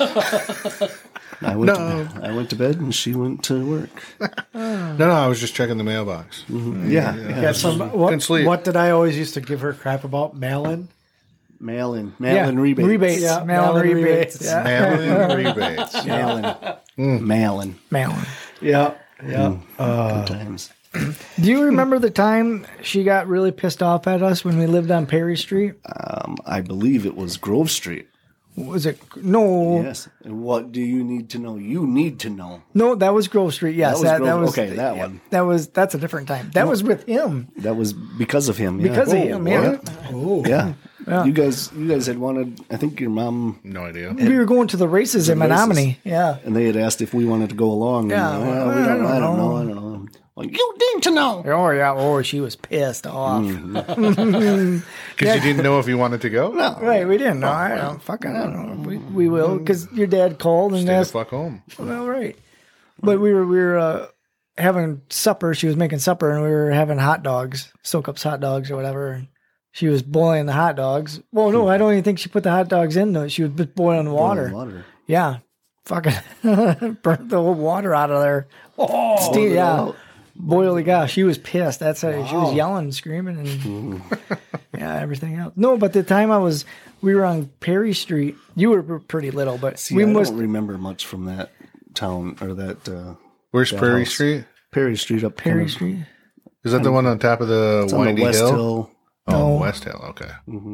I went to bed, and she went to work. No, I was just checking the mailbox. Yeah. Got some, Couldn't sleep. what did I always used to give her crap about? Mail-in? Mail-in Yeah. rebates. Rebates. Yeah, Mail-in mail-in rebates. rebates. Yeah. Mail-in rebates. Mail-in. Mail-in. Yeah. Yeah. Good times. Do you remember the time she got really pissed off at us when we lived on Perry Street? I believe it was Grove Street. Was it? No. Yes. And what do you need to know? You need to know. No, that was Grove Street. Yes. That was Grove- okay, that one. That's a different time. That was with him. That was because of him. Yeah. Because of him, yeah. Oh. Yeah. You guys had wanted, I think your mom, No idea. We were going to the races in The races. Menominee. Yeah. and they had asked if we wanted to go along. Yeah, And, well, I don't I don't know. Well, you need to know. Oh, yeah. Oh, she was pissed off. Because you didn't know if you wanted to go? No. Right. We didn't know. I don't know. We will, because your dad called and Stay the asked. fuck home. Well, right. But we were having supper. She was making supper, and we were having hot dogs, Soak-Ups hot dogs or whatever. And she was boiling the hot dogs. Well, no, I don't even think she put the hot dogs in though. She was just boiling the water. Yeah. Fucking burnt the whole water out of there. Oh, yeah. Boil the gosh, she was pissed. That's how she was yelling and screaming and yeah, everything else. No, but the time we were on Perry Street. You were pretty little, but See, I don't remember much from that town or that. Where's that Prairie house. Street? Perry Street up Perry kind of- Street. Is that the one on top of the It's on the windy West hill? Hill. Oh, No. West Hill. Okay.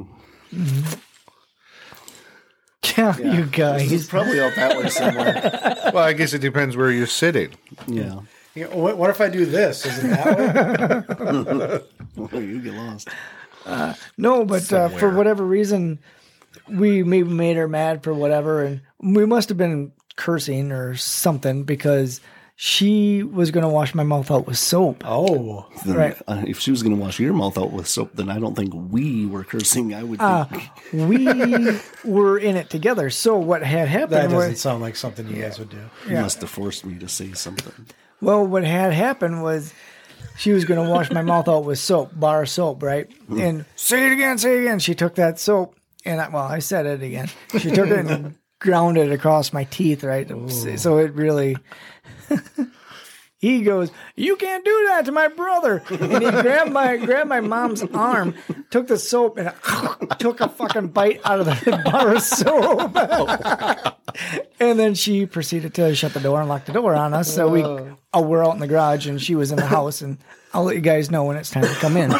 Yeah, you It's guys. probably out that way somewhere. Well, I guess it depends where you're sitting. Yeah. You know, what if I do this? Is it that way? Well, you get lost. No, but for Somewhere. whatever reason, we maybe made her mad for whatever, and we must have been cursing or something because she was going to wash my mouth out with soap. Oh. Then, Right. If she was going to wash your mouth out with soap, then I don't think we were cursing. I would think. We were in it together. So what had That happened doesn't was, sound like something you guys would do. You must have forced me to say something. well, what had happened was she was going to wash my mouth out with soap, bar soap, right? And say it again. She took that soap, and I said it again. She took it and ground it across my teeth, right? So it really. He goes, "You can't do that to my brother!" And he grabbed my mom's arm, took the soap, and took a fucking bite out of the bar of soap. And then she proceeded to shut the door and lock the door on us. So we're out in the garage, and she was in the house. And I'll let you guys know when it's time to come in.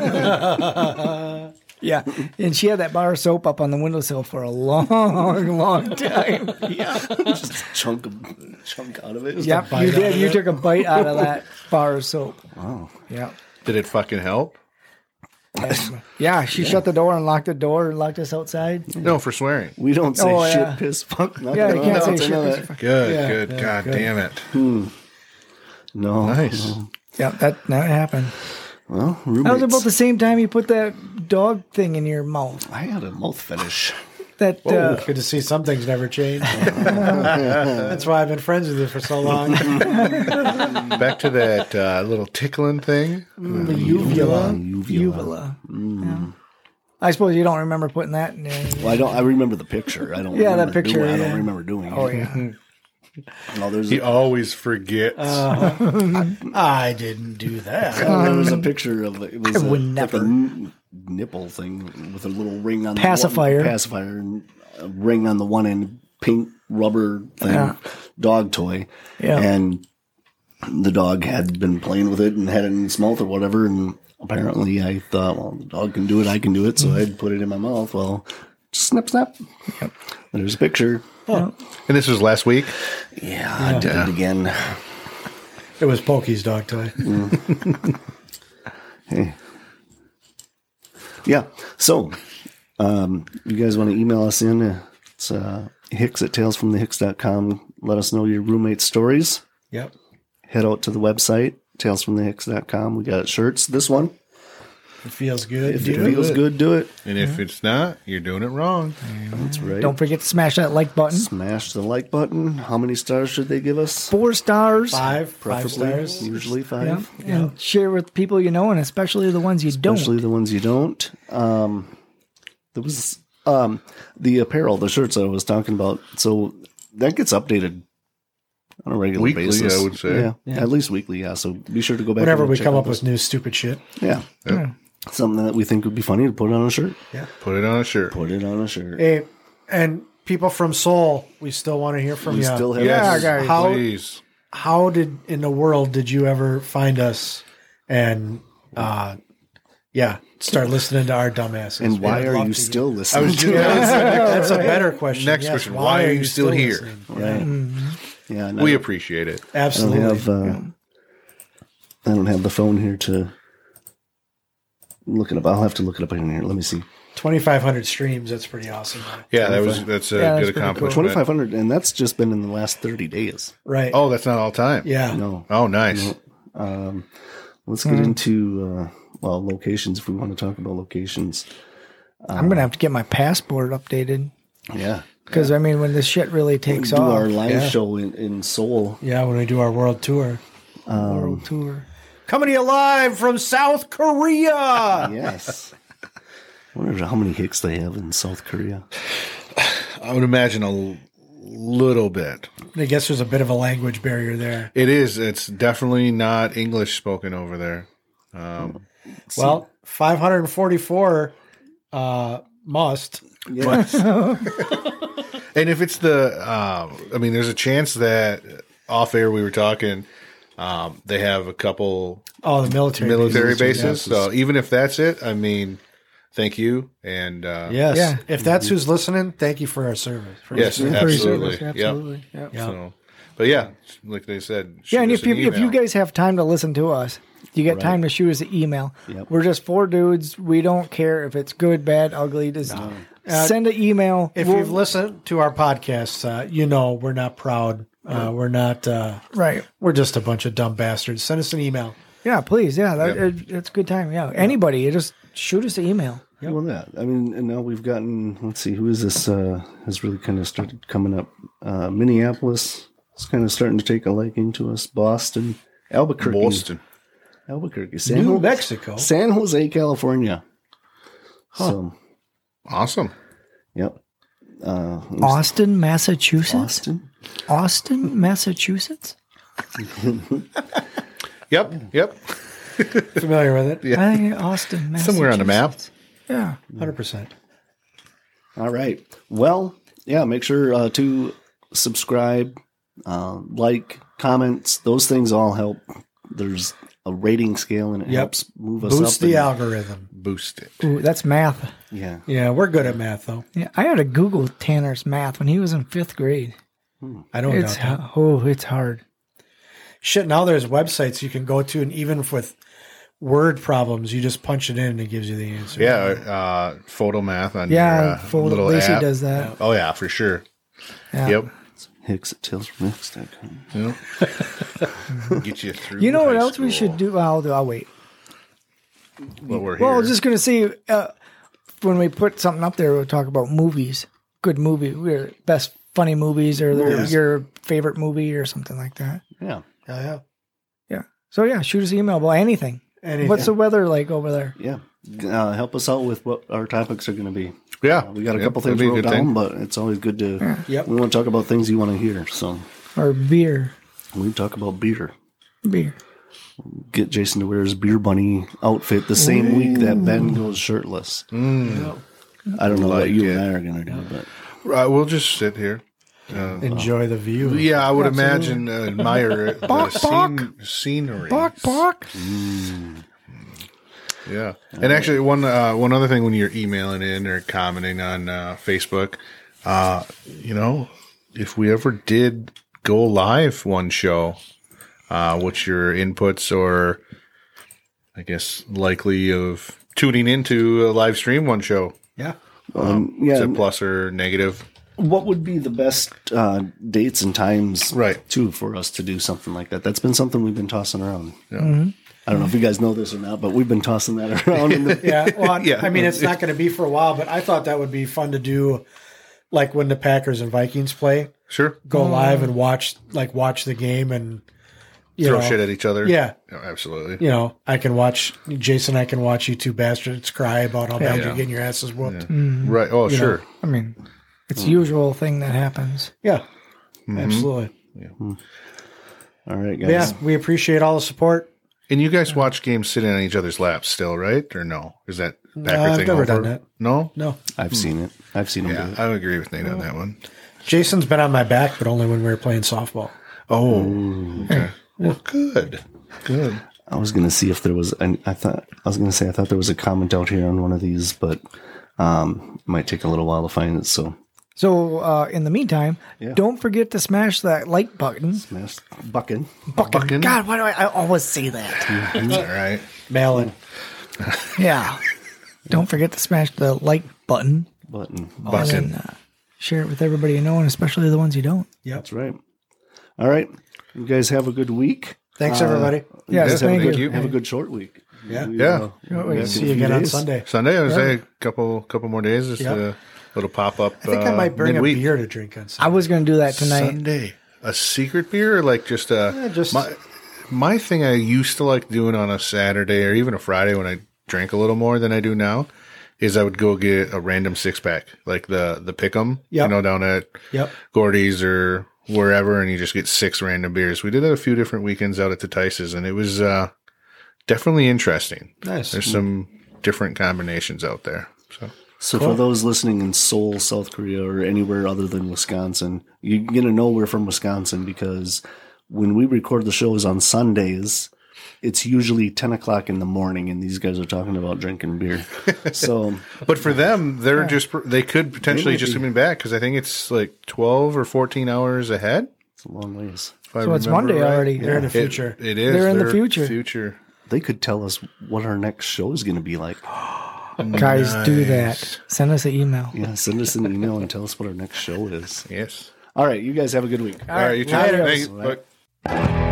Yeah, and she had that bar of soap up on the windowsill for a long, long time. Yeah. Just a chunk out of it. Yep, you did. You took a bite out of that bar of soap. Wow. Yeah. Did it fucking help? Yeah, she shut the door and locked the door and locked us outside. No, for swearing. We don't say Oh, shit, yeah. piss, fuck. Nothing. Yeah, you can't say I shit. know piss, that. fuck. Good, Yeah, good. yeah, God good. damn it. No. Nice. Yeah, that happened. Well, That was roommates. about the same time you put that dog thing in your mouth. I had a mouth fetish. That Good to see some things never change. That's why I've been friends with you for so long. Back to that little tickling thing. the uvula. Uvula. Yeah. I suppose you don't remember putting that in there. Well, I remember the picture. I don't. Yeah, that remember picture, Doing, I yeah. don't remember doing. Oh it. yeah. No, there's He always forgets. I didn't do that. there was a picture of it. Was I would like a never. nipple thing with a little ring on Pacifier. the one, pacifier and a ring on the one end, pink rubber thing, Yeah. dog toy. Yeah. And the dog had been playing with it and had it in its mouth or whatever. And apparently I thought, well, the dog can do it, I can do it. So I'd put it in my mouth. Well, snip, snap. Yep. There's a picture. And this was last week. Yeah, I did it again. It was Pokey's dog toy. Hey. Yeah. So, you guys want to email us in? It's Hicks at talesfromthehicks.com. Let us know your roommate stories. Yep. Head out to the website, talesfromthehicks.com. We got shirts. This one. It feels good. If it feels good, do it. And if it's not, you're doing it wrong. That's right. Don't forget to smash that like button. Smash the like button. How many stars should they give us? 4 stars. Five Preferably, stars. usually 5. Yeah. And share with people you know, and especially the ones you Especially don't. the ones you don't. There was the apparel, the shirts I was talking about. So that gets updated on a regular Weekly, basis. I would say. Yeah, at least weekly. Yeah. So be sure to go back. Whenever and we check come out up with new stupid shit. yeah, Yep. something that we think would be funny to put on a shirt. Put it on a shirt. Put it on a shirt. Hey, and people from Seoul, we still want to hear from We you. still have Yes, guys. How- please. How did in the world did you ever find us and start listening to our dumbasses? and why We'd are love you to still I listening? was to just That's a better question. Next Yes, question, why are you still here? listening? Right. Yeah, no, We appreciate it. I don't Absolutely. have. I don't have the phone here to look it up. I'll have to look it up in here. Let me see. 2,500 streams. That's pretty awesome. Yeah, that's a Yeah, that's good pretty cool. accomplishment. 2,500, and that's just been in the last 30 days. Right. Oh, that's not all time. yeah. No. Oh, nice. Let's get into locations if we want to talk about locations. I'm going to have to get my passport updated. Yeah. Because, I mean, when this shit really takes Do off, our live Yeah. show in Seoul. Yeah, when we do our world tour. world tour. Coming to you live from South Korea. Yes. I wonder how many Hicks they have in South Korea. I would imagine a little bit. I guess there's a bit of a language barrier there. It is. It's definitely not English spoken over there. Well, 544 must. Yeah. And if it's there's a chance that off air we were talking, they have a couple Oh, the military bases. So even if that's it, I mean, thank you. And Yes. Yeah. If that's who's listening, thank you for our service. yes, For your absolutely. service, Yep. absolutely. Yep. Yeah. So, but yeah, like they said, Yeah, and shoot us if you, an if you email. guys have time to listen to us, you get time to shoot us an email. Yep. We're just 4 dudes. We don't care if it's good, bad, ugly. Just send an email. If We'll- you've listened to our podcast, you know we're not proud. We're not. right. We're just a bunch of dumb bastards. Send us an email. Yeah, please. Yeah, Yep. it's a good time. Yeah, anybody, you just shoot us an email. Well, that. I mean, and now we've gotten, let's see, who is this? Has really kind of started coming up. Minneapolis is kind of starting to take a liking to us. Boston. Albuquerque. Albuquerque. New Mexico. San Jose, California. So, Awesome. yep. Austin, Massachusetts. Austin. Massachusetts. Yep. Familiar with it? Yeah. I think Austin, Massachusetts. Somewhere on the map. Yeah. 100%. All right. Well, yeah, make sure to subscribe, like, comments. Those things all help. There's a rating scale, and it helps move us up. Boost the algorithm. Boost it. Ooh, that's math. Yeah. Yeah, we're good at math, though. Yeah, I had to Google Tanner's math when he was in 5th grade. I don't It's doubt that. it's hard. Shit, now there's websites you can go to, and even with word problems, you just punch it in and it gives you the answer. Yeah, photo math on Yeah, your little Lacey app. does that. Oh yeah, for sure. Yeah. Yep. Hicks at TalesFromHicks.com. Yep. Get you through. You know what high else we school. should do? I'll wait. Well, we're here. Well, I was just going to say, when we put something up there, we'll talk about movies. Good movie. We're best funny movies or your favorite movie or something like that. Yeah. Yeah. Yeah. So, yeah, shoot us an email about anything. What's the weather like over there? Yeah. Help us out with what our topics are going to be. yeah, We got a Yep, couple that'd things be a wrote good down, thing. but it's always good to. Yep. We want to talk about things you want to hear. So Or beer. we talk about beer. Beer. Get Jason to wear his beer bunny outfit the same week that Ben goes shirtless. I don't know what you and I are going to do, but We'll just sit here. Enjoy the view. Yeah, I would imagine admire the scenery. Bok. Yeah, and actually, one other thing when you're emailing in or commenting on Facebook, if we ever did go live one show, what's your inputs or, I guess, likely of tuning into a live stream one show? Yeah. Is it plus or negative? what would be the best dates and times, Right. too, for us to do something like that? That's been something we've been tossing around. Yeah. I don't know if you guys know this or not, but we've been tossing that around. Yeah. Well, Yeah. I mean, it's not going to be for a while, but I thought that would be fun to do, like when the Packers and Vikings play, Sure. go live and watch the game and Throw shit at each other. Yeah. Absolutely. I can watch Jason. I can watch you two bastards cry about how bad you're getting your asses whooped. Right. Oh, sure. I mean, it's the usual thing that happens. Yeah. Absolutely. All right, guys. Yeah. We appreciate all the support. And you guys watch games sitting on each other's laps still, right? Or no? Is that Packer I've thing never over? done that. No? No. I've seen it. I've seen them Yeah, do it. I would agree with Nate on that one. Jason's been on my back, but only when we were playing softball. Oh, okay. Well, good. Good. I was going to see if there was, I thought there was a comment out here on one of these, but it might take a little while to find it. So So, in the meantime, don't forget to smash that like button. smash bucking. Bucking. God, why do I always say that? All right. Malin. Yeah. Don't forget to smash the like button. Button. Bucking. And share it with everybody you know, and especially the ones you don't. That's right. All right. You guys have a good week. Thanks, everybody. Yes, Have a thank good- you. Have a good short week. Yeah. Yeah. Back See in you a few again on days. Sunday. Sunday, I would say a couple more days. Just a little pop up. I think I might bring midweek. a beer to drink on I Sunday. was going to do that tonight. Sunday. A secret beer or like just a just- my thing I used to like doing on a Saturday or even a Friday when I drank a little more than I do now is I would go get a random 6-pack, like the Pick'em, Yep. down at Yep. Gordy's or wherever, and you just get 6 random beers. We did it a few different weekends out at the Tice's, and it was definitely interesting. Nice. There's some different combinations out there. So for those listening in Seoul, South Korea, or anywhere other than Wisconsin, you're going to know we're from Wisconsin because when we record the shows on Sundays, it's usually 10 o'clock in the morning, and these guys are talking about drinking beer. So But for them, they could potentially just come back because I think it's like 12 or 14 hours ahead. it's a long ways. if I So it's remember Monday right. already. They're in the future. It is. They're in the future. Future. They could tell us what our next show is going to be like. Guys, do that. Send us an email. Yeah, send us an email and tell us what our next show is. Yes. All right, you guys have a good week. All right, you too. Later. Thank you. Bye.